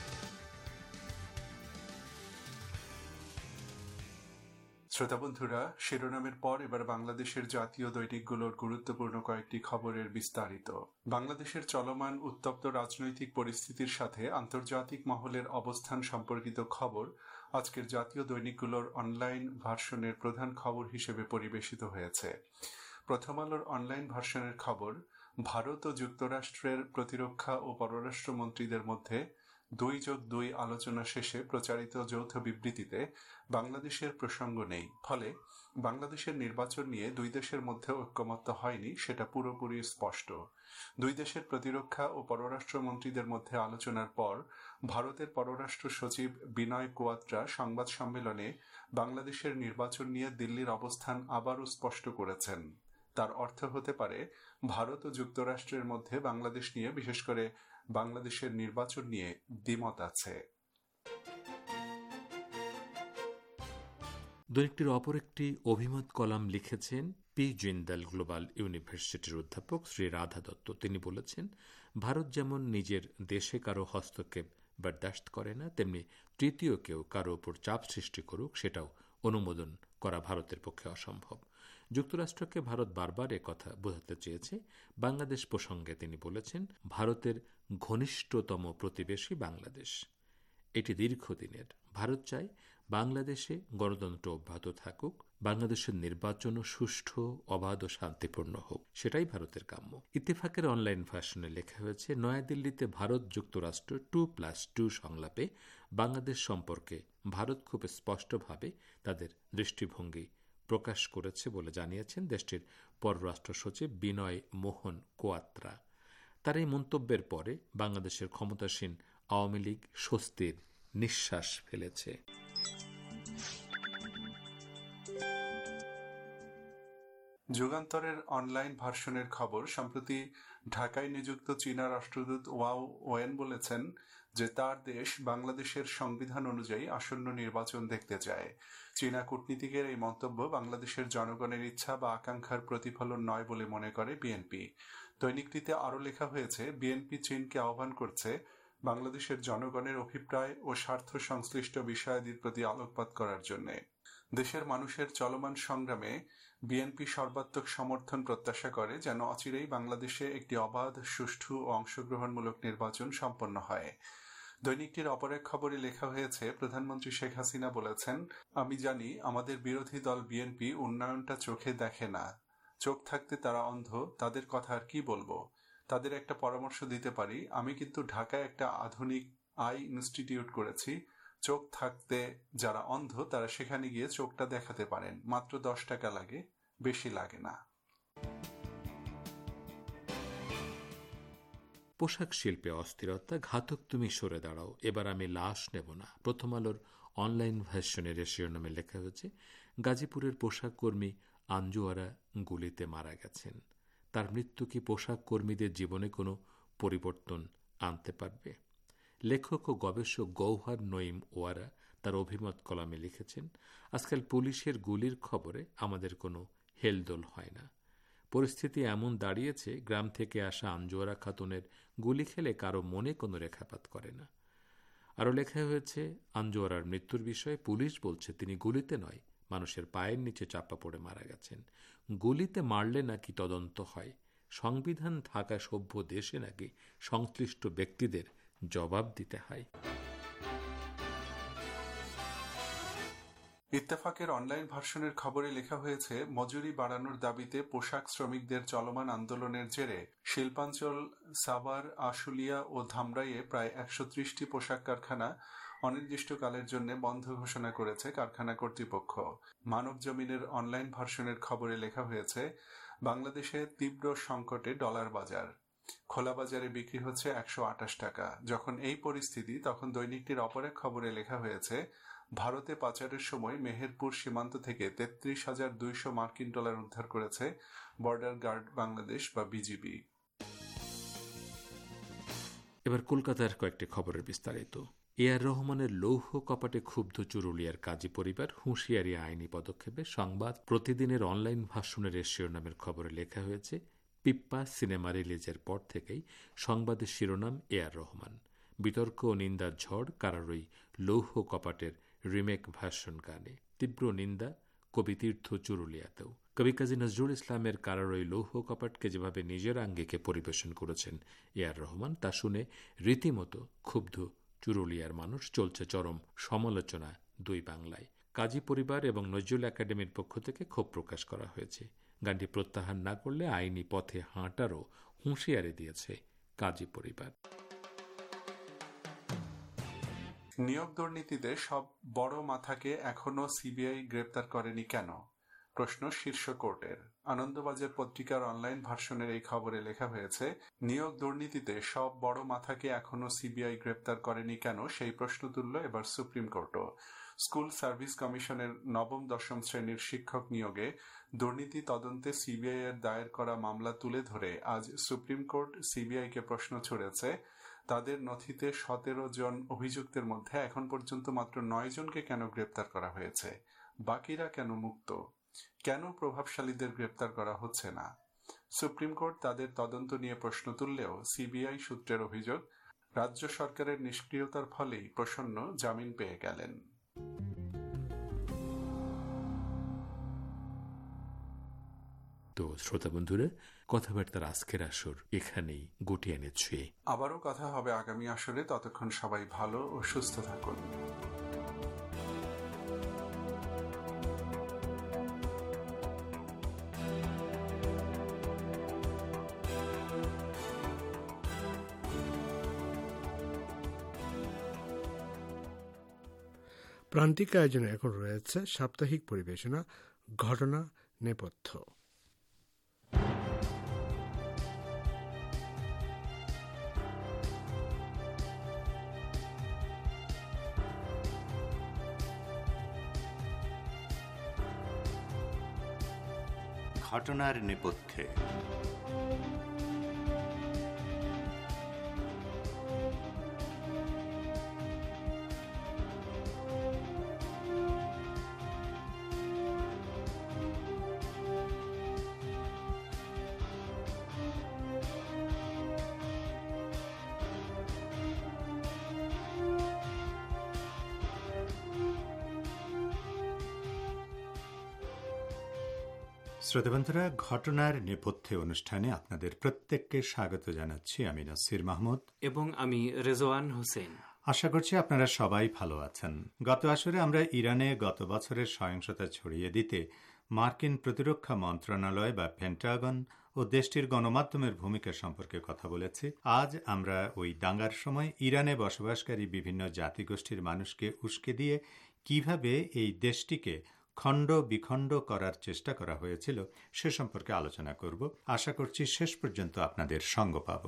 শ্রোতা বন্ধুরা, শিরোনামের পর এবার বাংলাদেশের জাতীয় দৈনিকগুলোর গুরুত্বপূর্ণ কয়েকটি খবরের বিস্তারিত। বাংলাদেশের চলমান উত্তপ্ত রাজনৈতিক পরিস্থিতির সাথে আন্তর্জাতিক মহলের অবস্থান সম্পর্কিত খবর আজকের জাতীয় দৈনিকগুলোর অনলাইন ভার্সনের প্রধান খবর হিসেবে পরিবেশিত হয়েছে। প্রথম আলোর অনলাইন ভার্সনের খবর, ভারত ও যুক্তরাষ্ট্রের প্রতিরক্ষা ও পররাষ্ট্রমন্ত্রীদের মধ্যে দুই যোগ দুই আলোচনা শেষে প্রচারিত যৌথ বিবৃতিতে বাংলাদেশের প্রসঙ্গ নেই। ফলে বাংলাদেশের নির্বাচন নিয়ে দুই দেশের মধ্যে ঐক্যমত্য হয়নি, সেটা পুরোপুরি স্পষ্ট। দুই দেশের প্রতিরক্ষা ও পররাষ্ট্রমন্ত্রীদের মধ্যে আলোচনার পর ভারতের পররাষ্ট্র সচিব বিনয় কোয়াত্রা সংবাদ সম্মেলনে বাংলাদেশের নির্বাচন নিয়ে দিল্লির অবস্থান আবারও স্পষ্ট করেছেন। তার অর্থ হতে পারে, ভারত ও যুক্তরাষ্ট্রের মধ্যে বাংলাদেশ নিয়ে, বিশেষ করে বাংলাদেশের নির্বাচন নিয়ে দ্বিমত আছে। দৈনিকটির অপর একটি অভিমত কলাম লিখেছেন পি জিন্দাল গ্লোবাল ইউনিভার্সিটির অধ্যাপক শ্রী রাধা দত্ত। তিনি বলেছেন, ভারত যেমন নিজের দেশে কারো হস্তক্ষেপ বরদাস্ত করে না, তেমনি তৃতীয় কেউ কারো ওপর চাপ সৃষ্টি করুক সেটাও অনুমোদন করা ভারতের পক্ষে অসম্ভব। যুক্তরাষ্ট্রকে ভারত বারবার একথা বোঝাতে চেয়েছে। বাংলাদেশ প্রসঙ্গে তিনি বলেছেন, ভারতের ঘনিষ্ঠতম প্রতিবেশী বাংলাদেশ। এটি দীর্ঘদিনের। ভারত চায় বাংলাদেশে গণতন্ত্র অব্যাহত থাকুক, বাংলাদেশের নির্বাচনও সুষ্ঠু, অবাধ ও শান্তিপূর্ণ হোক, সেটাই ভারতের কাম্য। ইত্তেফাকের অনলাইন ভার্সনে লেখা হয়েছে, নয়াদিল্লিতে ভারত যুক্তরাষ্ট্র টু প্লাস টু সংলাপে বাংলাদেশ সম্পর্কে ভারত খুব স্পষ্টভাবে তাদের দৃষ্টিভঙ্গি প্রকাশ করেছে বলে জানিয়েছেন দেশটির পররাষ্ট্র সচিব বিনয় মোহন কোয়াত্রা। তার এই মন্তব্যের পরে বাংলাদেশের ক্ষমতাসীন আওয়ামী লীগ স্বস্তির নিঃশ্বাস ফেলেছে। যুগান্তরের অনলাইন ভার্সনের খবর, সম্প্রতি ঢাকায় নিযুক্ত চীনা রাষ্ট্রদূত ওয়াও ওয়েন বলেছেন যে তার দেশ বাংলাদেশের সংবিধান অনুযায়ী আসন্ন নির্বাচন দেখতে চায়। চীনা কূটনীতিকের এই মন্তব্য বাংলাদেশের জনগণের ইচ্ছা বা আকাঙ্ক্ষার প্রতিফলন নয় বলে মনে করে বিএনপি। দৈনিকটিতে আরও লেখা হয়েছে, বিএনপি চীনকে আহ্বান করছে বাংলাদেশের জনগণের অভিপ্রায় ও স্বার্থ সংশ্লিষ্ট বিষয়াদির প্রতি আলোকপাত করার জন্য। দেশের মানুষের চলমান সংগ্রামে বিএনপি সর্বাত্মক সমর্থন প্রত্যাশা করে যেন অচিরেই বাংলাদেশে একটি অবাধ, সুষ্ঠু ও অংশগ্রহণমূলক নির্বাচন সম্পন্ন হয়। দৈনিকটির অপর এক খবরে লেখা হয়েছে, প্রধানমন্ত্রী শেখ হাসিনা বলেছেন, আমি জানি আমাদের বিরোধী দল বিএনপি উন্নয়নটা চোখে দেখে না, চোখ থাকতে তারা অন্ধ, তাদের কথা আর কি বলবো। তাদের একটা পরামর্শ দিতে পারি, আমি কিন্তু ঢাকায় একটা আধুনিক আই ইনস্টিটিউট করেছি। চোখ থাকতে যারা অন্ধ তারা সেখানে গিয়ে চোখটা দেখাতে পারেন, মাত্র দশ টাকা লাগে, বেশি লাগে না। পোশাক শিল্পে অস্থিরতা, ঘাতক তুমি সরে দাঁড়াও, এবার আমি লাশ নেব না। প্রথম আলোর অনলাইন ভার্সনের শিরোনামে লেখা হয়েছে, গাজীপুরের পোশাক কর্মী আঞ্জুয়ারা গুলিতে মারা গেছেন। তার মৃত্যু কি পোশাক কর্মীদের জীবনে কোনো পরিবর্তন আনতে পারবে? লেখক ও গবেষক গৌহার নঈম ওয়ারা তার অভিমত কলামে লিখেছেন, আজকাল পুলিশের গুলির খবরে আমাদের কোনো হেলদোল হয় না। পরিস্থিতি এমন দাঁড়িয়েছে, গ্রাম থেকে আসা আঞ্জুয়ারা খাতুনের গুলি খেলে কারো মনে কোনো রেখাপাত করে না। আরও লেখা হয়েছে, আঞ্জুয়ারার মৃত্যুর বিষয়ে পুলিশ বলছে তিনি গুলিতে নয়, মানুষের পায়ের নিচে চাপা পড়ে মারা গেছেন। গুলিতে মারলে নাকি তদন্ত হয়। সংবিধান থাকা সভ্য দেশে নাকি সংশ্লিষ্ট ব্যক্তিদের জবাব দিতে হয়। ইত্তেফাকের অনলাইন ভার্সনের খবরে লেখা হয়েছে, মজুরি বাড়ানোর দাবিতে পোশাক শ্রমিকদের চলমান আন্দোলনের জেরে শিল্পাঞ্চল সাভার, আশুলিয়া ও ধামরাইয়ে প্রায় একশো ত্রিশটি পোশাক কারখানা অনির্দিষ্টকালের জন্য বন্ধ ঘোষণা করেছে কারখানা কর্তৃপক্ষ। মানব জমিনের অনলাইন ভার্সনের খবরে লেখা হয়েছে, বাংলাদেশে তীব্র সংকটে ডলার বাজার, খোলা বাজারে বিক্রি হচ্ছে একশো আঠাশ টাকা। যখন এই পরিস্থিতি, তখন দৈনিকটির অপর এক খবরে লেখা হয়েছে, ভারতে পাচারের সময় মেহেরপুর সীমান্ত থেকে তেত্রিশ হাজার দুইশো মার্কিন ডলার উদ্ধার করেছে বর্ডার গার্ড বাংলাদেশ বা বিজিবি। এবার কলকাতার কয়েকটি খবরের বিস্তারিত। এ আর রহমানের লৌহ কপাটে ক্ষুব্ধ চুরুলিয়ার কাজী পরিবার, হুঁশিয়ারি আইনি পদক্ষেপে। সংবাদ প্রতিদিনের অনলাইন ভাষণের শিরোনামের খবরে লেখা হয়েছে, পিপ্পা সিনেমা রিলিজের পর থেকেই সংবাদের শিরোনাম এ আর রহমান, বিতর্ক ও নিন্দার ঝড় কারারই লৌহ কপাটের রিমেক ভার্সন গানে। তীব্র নিন্দা কবিতীর্থ চুরুলিয়াতেও। কবি কাজী নজরুল ইসলামের কারারই লৌহ কপাটকে যেভাবে নিজের আঙ্গিকে পরিবেশন করেছেন এ আর রহমান, তা শুনে রীতিমতো ক্ষুব্ধ চুরুলিয়ার মানুষ। চলছে চরম সমালোচনা দুই বাংলায়। কাজী পরিবার এবং নজরুল একাডেমির পক্ষ থেকে ক্ষোভ প্রকাশ করা হয়েছে। গানটি প্রত্যাহার না করলে আইনি পথে হাঁটারও হুঁশিয়ারি দিয়েছে কাজী পরিবার। নিয়োগ দুর্নীতিতে সব বড় মাথাকে এখনো সিবিআই গ্রেপ্তার করেনি কেন? প্রশ্ন শীর্ষ কোর্টের। আনন্দবাজার পত্রিকার অনলাইন ভার্সনের এই খবরে লেখা হয়েছে, নিয়োগ দুর্নীতিতে সব বড় মাথাকে এখনো সিবিআই গ্রেপ্তার করেনি কেন, সেই প্রশ্ন তুলল এবার সুপ্রিম কোর্টও। স্কুল সার্ভিস কমিশনের নবম দশম শ্রেণীর শিক্ষক নিয়োগে দুর্নীতি তদন্তে সিবিআই এর দায়ের করা মামলা তুলে ধরে আজ সুপ্রিম কোর্ট সিবিআইকে প্রশ্ন ছুড়েছে, তাদের নথিতে সতেরো জন অভিযুক্তের মধ্যে এখন পর্যন্ত মাত্র নয় জনকে কেন গ্রেপ্তার করা হয়েছে? বাকিরা কেন মুক্ত? কেন প্রভাবশালীদের গ্রেপ্তার করা হচ্ছে না? সুপ্রিম কোর্ট তাদের তদন্ত নিয়ে প্রশ্ন তুললেও সিবিআই সূত্রের অভিযোগ, রাজ্য সরকারের নিষ্ক্রিয়তার ফলেই প্রসন্ন জামিন পেয়ে গেলেন। তো শ্রোতা বন্ধুরা, কথাবার্তার আজকের আসর এখানেই গুটিয়ে নিচ্ছে। আবারও কথা হবে আগামী আসরে। ততক্ষণ সবাই ভালো ও সুস্থ থাকুন। প্রান্তিক আয়োজনে এখন রয়েছে সাপ্তাহিক পরিবেশনা, ঘটনা নেপথ্য। ঘটনার নেপথ্যে। শ্রোতাবন্ধুরা, ঘটনার নেপথ্যে অনুষ্ঠানে আপনাদের প্রত্যেককে স্বাগত জানাচ্ছি। আমি নাসির মাহমুদ এবং আমি রেজওয়ান হোসেন। আশা করছি আপনারা সবাই ভালো আছেন। গত আসরে আমরা ইরানে গত বছরের সহিংসতা ছড়িয়ে দিতে মার্কিন প্রতিরক্ষা মন্ত্রণালয় বা পেন্টাগন ও দেশটির গণমাধ্যমের ভূমিকা সম্পর্কে কথা বলেছি। আজ আমরা ওই দাঙ্গার সময় ইরানে বসবাসকারী বিভিন্ন জাতিগোষ্ঠীর মানুষকে উস্কে দিয়ে কিভাবে এই দেশটিকে খণ্ড বিখণ্ড করার চেষ্টা করা হয়েছিল সে সম্পর্কে আলোচনা করব। আশা করছি শেষ পর্যন্ত আপনাদের সঙ্গ পাব।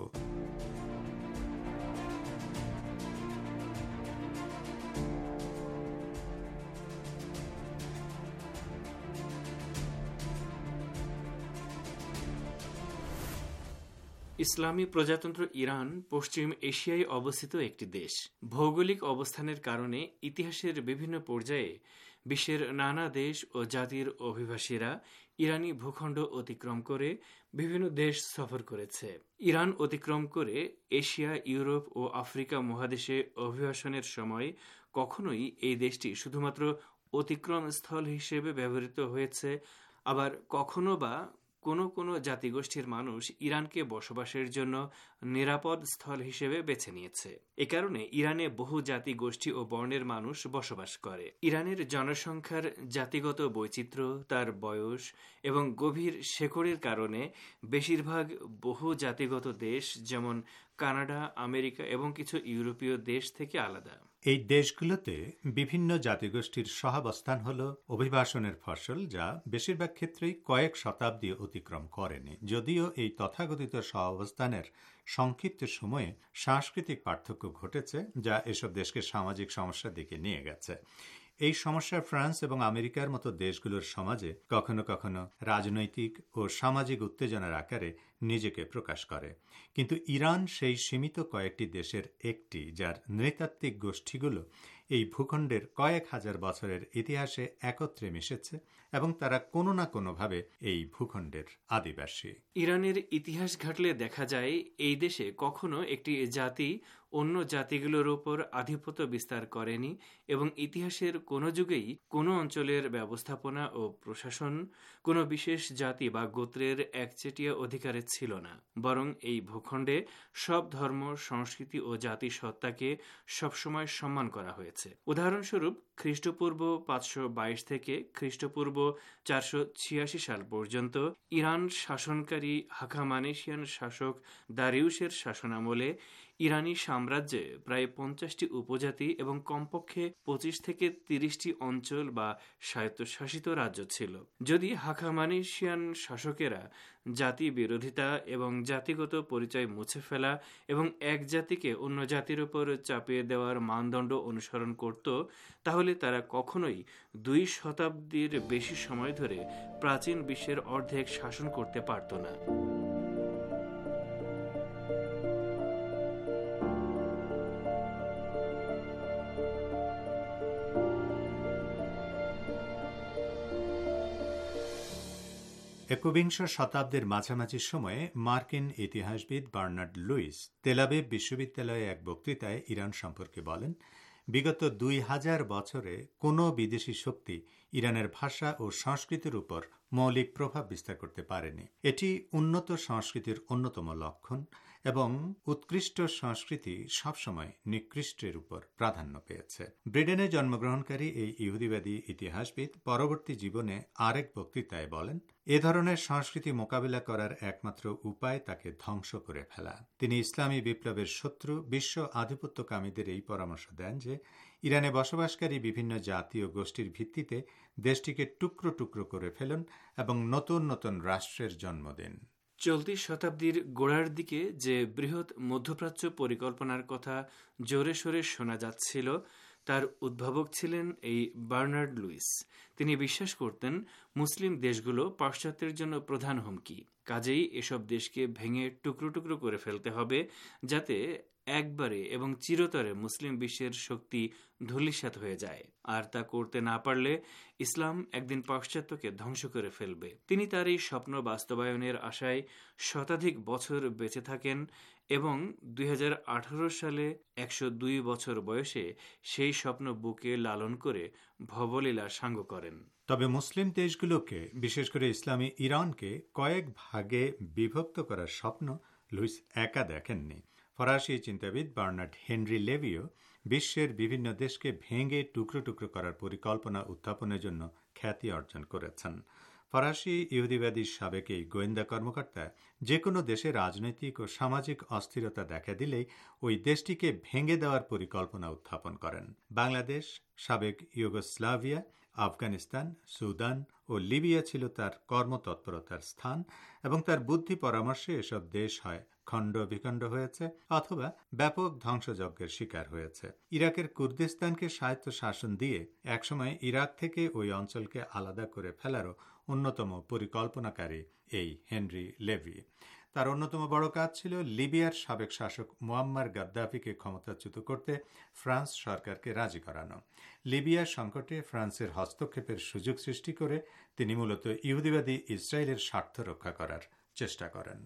ইসলামী প্রজাতন্ত্র ইরান পশ্চিম এশিয়ায় অবস্থিত একটি দেশ। ভৌগোলিক অবস্থানের কারণে ইতিহাসের বিভিন্ন পর্যায়ে বিশ্বের নানা দেশ ও জাতির অভিবাসীরা ইরানি ভূখণ্ড অতিক্রম করে বিভিন্ন দেশ সফর করেছে। ইরান অতিক্রম করে এশিয়া, ইউরোপ ও আফ্রিকা মহাদেশে অভিবাসনের সময় কখনোই এই দেশটি শুধুমাত্র অতিক্রম স্থল হিসেবে ব্যবহৃত হয়েছে, আবার কখনো বা কোনো কোনো জাতিগোষ্ঠীর মানুষ ইরানকে বসবাসের জন্য নিরাপদ স্থল হিসেবে বেছে নিয়েছে। এ কারণে ইরানে বহু জাতি গোষ্ঠী ও বর্ণের মানুষ বসবাস করে। ইরানের জনসংখ্যার জাতিগত বৈচিত্র্য, তার বয়স এবং গভীর শেকড়ের কারণে বেশিরভাগ বহু জাতিগত দেশ যেমন কানাডা, আমেরিকা এবং কিছু ইউরোপীয় দেশ থেকে আলাদা। এই দেশগুলোতে বিভিন্ন জাতিগোষ্ঠীর সহাবস্থান হল অভিবাসনের ফসল, যা বেশিরভাগ ক্ষেত্রেই কয়েক শতাব্দী অতিক্রম করেনি। যদিও এই তথাকথিত সহাবস্থানের সংক্ষিপ্ত সময়ে সাংস্কৃতিক পার্থক্য ঘটেছে, যা এসব দেশকে সামাজিক সমস্যার দিকে নিয়ে গেছে। এই সমস্যা ফ্রান্স এবং আমেরিকার মতো দেশগুলোর সমাজে কখনো কখনো রাজনৈতিক ও সামাজিক উত্তেজনার আকারে নিজেকে প্রকাশ করে। কিন্তু ইরান সেই সীমিত কয়েকটি দেশের একটি, যার নৃতাত্ত্বিক গোষ্ঠীগুলো এই ভূখণ্ডের কয়েক হাজার বছরের ইতিহাসে একত্রে মিশেছে এবং তারা কোনো না কোনোভাবে এই ভূখণ্ডের আদিবাসী। ইরানের ইতিহাস ঘাটলে দেখা যায় এই দেশে কখনো একটি জাতি অন্য জাতিগুলোর উপর আধিপত্য বিস্তার করেনি এবং ইতিহাসের কোনো যুগেই কোনো অঞ্চলের ব্যবস্থাপনা ও প্রশাসন কোনো বিশেষ জাতি বা গোত্রের একচেটিয়া অধিকারে ছিল না। বরং এই ভূখণ্ডে সব ধর্ম, সংস্কৃতি ও জাতি সত্তাকে সবসময় সম্মান করা হয়েছে। উদাহরণস্বরূপ খ্রিস্টপূর্ব পাঁচশো বাইশ থেকে খ্রিস্টপূর্ব চারশো ছিয়াশি সাল পর্যন্ত ইরান শাসনকারী হাখামানেশিয়ান শাসক দারিউশের শাসনামলে ইরানি সাম্রাজ্যে প্রায় পঞ্চাশটি উপজাতি এবং কমপক্ষে পঁচিশ থেকে তিরিশটি অঞ্চল বা স্বায়ত্তশাসিত রাজ্য ছিল। যদি হাখামানেশিয়ান শাসকেরা জাতি বিরোধিতা এবং জাতিগত পরিচয় মুছে ফেলা এবং এক জাতিকে অন্য জাতির উপর চাপিয়ে দেওয়ার মানদণ্ড অনুসরণ করত, তাহলে তারা কখনোই দুই শতাব্দীর বেশি সময় ধরে প্রাচীন বিশ্বের অর্ধেক শাসন করতে পারত না। একবিংশ শতাব্দীর মাঝামাঝি সময়ে মার্কিন ইতিহাসবিদ বার্নার্ড লুইস তেলাবিব বিশ্ববিদ্যালয়ে এক বক্তৃতায় ইরান সম্পর্কে বলেন, বিগত দুই হাজার বছরে কোনো বিদেশি শক্তি ইরানের ভাষা ও সংস্কৃতির উপর মৌলিক প্রভাব বিস্তার করতে পারেনি। এটি উন্নত সংস্কৃতির অন্যতম লক্ষণ এবং উৎকৃষ্ট সংস্কৃতি সবসময় নিকৃষ্টের উপর প্রাধান্য পেয়েছে। ব্রিটেনে জন্মগ্রহণকারী এই ইহুদিবাদী ইতিহাসবিদ পরবর্তী জীবনে আরেক বক্তৃতায় বলেন, এ ধরনের সংস্কৃতি মোকাবিলা করার একমাত্র উপায় তাকে ধ্বংস করে ফেলা। তিনি ইসলামী বিপ্লবের শত্রু বিশ্ব আধিপত্যকামীদের এই পরামর্শ দেন যে ইরানে বসবাসকারী বিভিন্ন জাতি ও গোষ্ঠীর ভিত্তিতে দেশটিকে টুকরো টুকরো করে ফেলুন এবং নতুন নতুন রাষ্ট্রের জন্ম দিন। চলতি শতাব্দীর গোড়ার দিকে যে বৃহৎ মধ্যপ্রাচ্য পরিকল্পনার কথা জোরে সোরে শোনা যাচ্ছিল, তার উদ্ভাবক ছিলেন এই বার্নার্ড লুইস। তিনি বিশ্বাস করতেন মুসলিম দেশগুলো পাশ্চাত্যের জন্য প্রধান হুমকি, কাজেই এসব দেশকে ভেঙে টুকরো টুকরো করে ফেলতে হবে যাতে একবারে এবং চিরতরে মুসলিম বিশ্বের শক্তি ধূলিসাৎ হয়ে যায়। আর তা করতে না পারলে ইসলাম একদিন পাশ্চাত্যকে ধ্বংস করে ফেলবে। তিনি তার এই স্বপ্ন বাস্তবায়নের আশায় শতাধিক বছর বেঁচে থাকেন এবং দুই হাজার আঠারো সালে একশো দুই বছর বয়সে সেই স্বপ্ন বুকে লালন করে ভবলীলা সাঙ্গ করেন। তবে মুসলিম দেশগুলোকে, বিশেষ করে ইসলামী ইরানকে কয়েক ভাগে বিভক্ত করার স্বপ্ন লুইস একা দেখেননি। ফরাসি চিন্তাবিদ বার্নার্ড হেনরি লেভিও বিশ্বের বিভিন্ন দেশকে ভেঙে টুকরো টুকরো করার পরিকল্পনা উত্থাপনের জন্য খ্যাতি অর্জন করেছেন। ফরাসি ইহুদিবাদী সাবেক এই গোয়েন্দা কর্মকর্তা যে কোনো দেশে রাজনৈতিক ও সামাজিক অস্থিরতা দেখা দিলেই ওই দেশটিকে ভেঙে দেওয়ার পরিকল্পনা উত্থাপন করেন। বাংলাদেশ, সাবেক ইউগোস্লাভিয়া, আফগানিস্তান, সুদান ও লিবিয়া ছিল তার কর্মতৎপরতার স্থান এবং তার বুদ্ধি পরামর্শে এসব দেশ হয় খণ্ড বিখণ্ড হয়েছে অথবা ব্যাপক ধ্বংসযজ্ঞের শিকার হয়েছে। ইরাকের কুর্দিস্তানকে স্বায়ত্ত শাসন দিয়ে একসময় ইরাক থেকে ওই অঞ্চলকে আলাদা করে ফেলারও অন্যতম পরিকল্পনাকারী এই হেনরি লেভি। তার অন্যতম বড় কাজ ছিল লিবিয়ার সাবেক শাসক মুয়াম্মার গাদ্দাফিকে ক্ষমতাচ্যুত করতে ফ্রান্স সরকারকে রাজি করানো। লিবিয়ার সংকটে ফ্রান্সের হস্তক্ষেপের সুযোগ সৃষ্টি করে তিনি মূলত ইহুদিবাদী ইসরায়েলের স্বার্থ রক্ষা করার চেষ্টা করেন।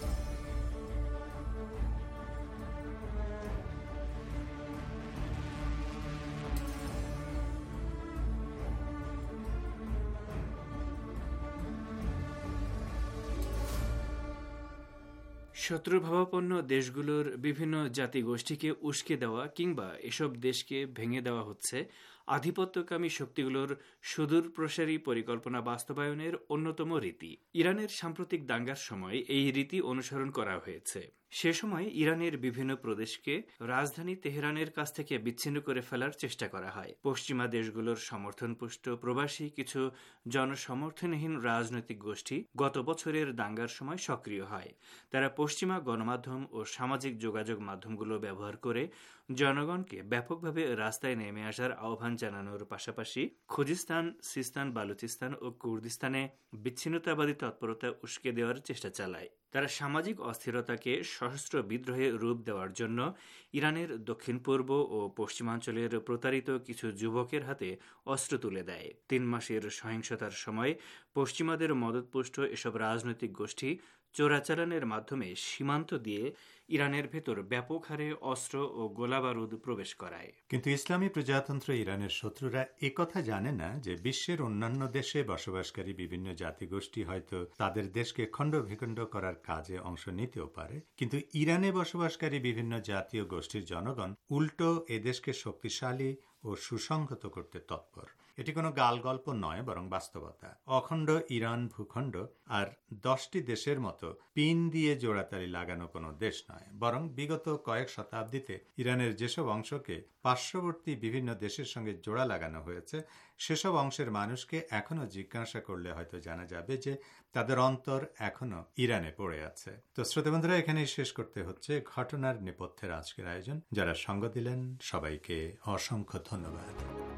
শত্রুভাবাপন্ন দেশগুলোর বিভিন্ন জাতিগোষ্ঠীকে উস্কে দেওয়া কিংবা এসব দেশকে ভেঙে দেওয়া হচ্ছে আধিপত্যকামী শক্তিগুলোর সুদূর প্রসারী পরিকল্পনা বাস্তবায়নের অন্যতম রীতি। ইরানের সাম্প্রতিক দাঙ্গার সময় এই রীতি অনুসরণ করা হয়েছে। সে সময় ইরানের বিভিন্ন প্রদেশকে রাজধানী তেহরানের কাছ থেকে বিচ্ছিন্ন করে ফেলার চেষ্টা করা হয়। পশ্চিমা দেশগুলোর সমর্থনপুষ্ট প্রবাসী কিছু জনসমর্থনহীন রাজনৈতিক গোষ্ঠী গত বছরের দাঙ্গার সময় সক্রিয় হয়। তারা পশ্চিমা গণমাধ্যম ও সামাজিক যোগাযোগ মাধ্যমগুলো ব্যবহার করে জনগণকে ব্যাপকভাবে রাস্তায় নেমে আসার আহ্বান জানানোর পাশাপাশি খুজিস্তান, সিস্তান, বালুচিস্তান ও কুর্দিস্তানে বিচ্ছিন্নতাবাদী তৎপরতা উস্কে দেওয়ার চেষ্টা চালায়। তারা সামাজিক অস্থিরতাকে সশস্ত্র বিদ্রোহে রূপ দেওয়ার জন্য ইরানের দক্ষিণ পূর্ব ও পশ্চিমাঞ্চলের প্রতারিত কিছু যুবকের হাতে অস্ত্র তুলে দেয়। তিন মাসের সহিংসতার সময় পশ্চিমাদের মদতপুষ্ট এসব রাজনৈতিক গোষ্ঠী চোরাচালানের মাধ্যমে সীমান্ত দিয়ে ইরানের ভেতর ব্যাপক হারে অস্ত্র ও গোলাবারুদ প্রবেশ করায়। কিন্তু ইসলামী প্রজাতন্ত্র ইরানের শত্রুরা একথা জানে না যে বিশ্বের অন্যান্য দেশে বসবাসকারী বিভিন্ন জাতিগোষ্ঠী হয়তো তাদের দেশকে খণ্ড বিখণ্ড করার কাজে অংশ নিতেও পারে, কিন্তু ইরানে বসবাসকারী বিভিন্ন জাতীয় গোষ্ঠীর জনগণ উল্টো এদেশকে শক্তিশালী ও সুসংহত করতে তৎপর। এটি কোনো গাল গল্প নয়, বরং বাস্তবতা। অখণ্ড ইরান ভূখণ্ড আর দশটি দেশের মতো পিন দিয়ে জোড়াতালি লাগানো কোনো দেশ নয়, বরং বিগত কয়েক শতাব্দীতে ইরানের যেসব অংশকে পার্শ্ববর্তী বিভিন্ন দেশের সঙ্গে জোড়া লাগানো হয়েছে সেসব অংশের মানুষকে এখনো জিজ্ঞাসা করলে হয়তো জানা যাবে যে তাদের অন্তর এখনো ইরানে পড়ে আছে। তো শ্রোতাবন্ধুরা, এখানেই শেষ করতে হচ্ছে ঘটনার নেপথ্যের আজকের আয়োজন। যারা সঙ্গ দিলেন সবাইকে অসংখ্য ধন্যবাদ।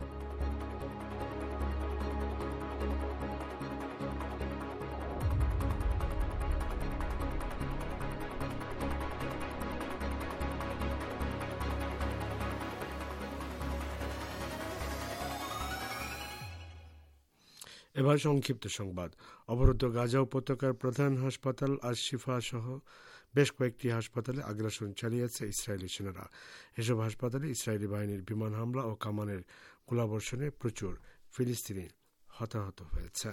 এবার সংক্ষিপ্ত সংবাদ। অবরুদ্ধ গাজা উপত্যকার প্রধান হাসপাতাল আল শিফা সহ বেশ কয়েকটি হাসপাতালে আগ্রাসন চালিয়েছে ইসরায়েলি সেনারা। এসব হাসপাতালে ইসরায়েলি বাহিনীর বিমান হামলা ও কামানের গোলাবর্ষণে প্রচুর ফিলিস্তিনি হতাহত হয়েছেন।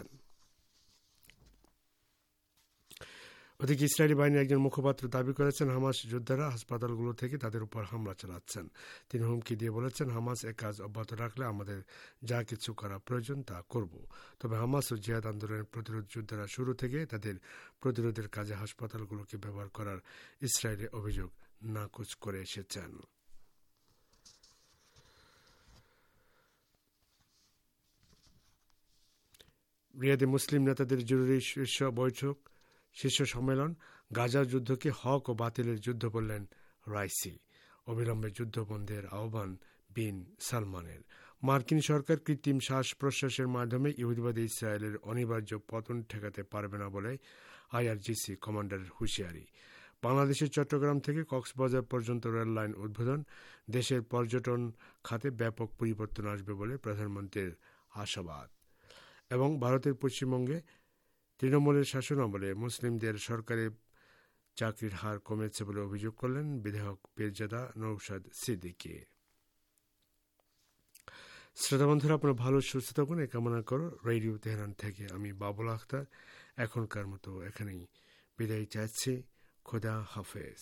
ওদিকে ইসরায়েলি বাহিনীর একজন মুখপাত্র দাবি করেছেন হামাস যোদ্ধারা হাসপাতালগুলো থেকে তাদের উপর হামলা চালাচ্ছেন। তিনি হুমকি দিয়ে বলেছেন, হামাস এ কাজ অব্যাহত রাখলে আমাদের যা কিছু করা প্রয়োজন তা করব। তবে হামাস ও জিহাদ আন্দোলনের প্রতিরোধ যোদ্ধারা শুরু থেকে তাদের প্রতিরোধের কাজে হাসপাতালগুলোকে ব্যবহার করার ইসরায়েলের অভিযোগ নাকচ করে এসেছেন। রিয়াদে মুসলিম নেতাদের জরুরি শীর্ষ বৈঠক শীর্ষ সম্মেলন। গাজা যুদ্ধকে হক ও বাতিলের যুদ্ধ বললেন রাইসি। অবিলম্বে যুদ্ধবন্ধের আহ্বান বিন সালমানের। মার্কিন সরকার কৃত্রিম শ্বাস প্রশ্বাসের মাধ্যমে ইহুদিবাদী ইসরায়েলের অনিবার্য পতন ঠেকাতে পারবে না বলে আইআরজিসি কমান্ডারের হুঁশিয়ারি। বাংলাদেশের চট্টগ্রাম থেকে কক্সবাজার পর্যন্ত রেল লাইন উদ্বোধন, দেশের পর্যটন খাতে ব্যাপক পরিবর্তন আসবে বলে প্রধানমন্ত্রীর আশাবাদ। এবং ভারতের পশ্চিমবঙ্গে তৃণমূলের শাসনামলে মুসলিমদের সরকারি চাকরির হার কমেছে বলে অভিযোগ করলেন বিধায়ক পীরজাদা নওশাদ সিদ্দিকী। শ্রোতা বন্ধুরা, আপনারা ভালো সুস্থ থাকুন এই কামনা করো রেডিও তেহরান থেকে আমি বাবুল আখতার এখনকার মতো এখানেই বিদায় চাচ্ছি। খোদা হাফেজ।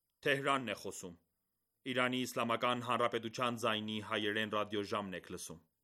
Թեհրանն է խոսում։ Իրանի Իսլամական Հանրապետության ձայնի հայերեն ռադիոժամն եք լսում։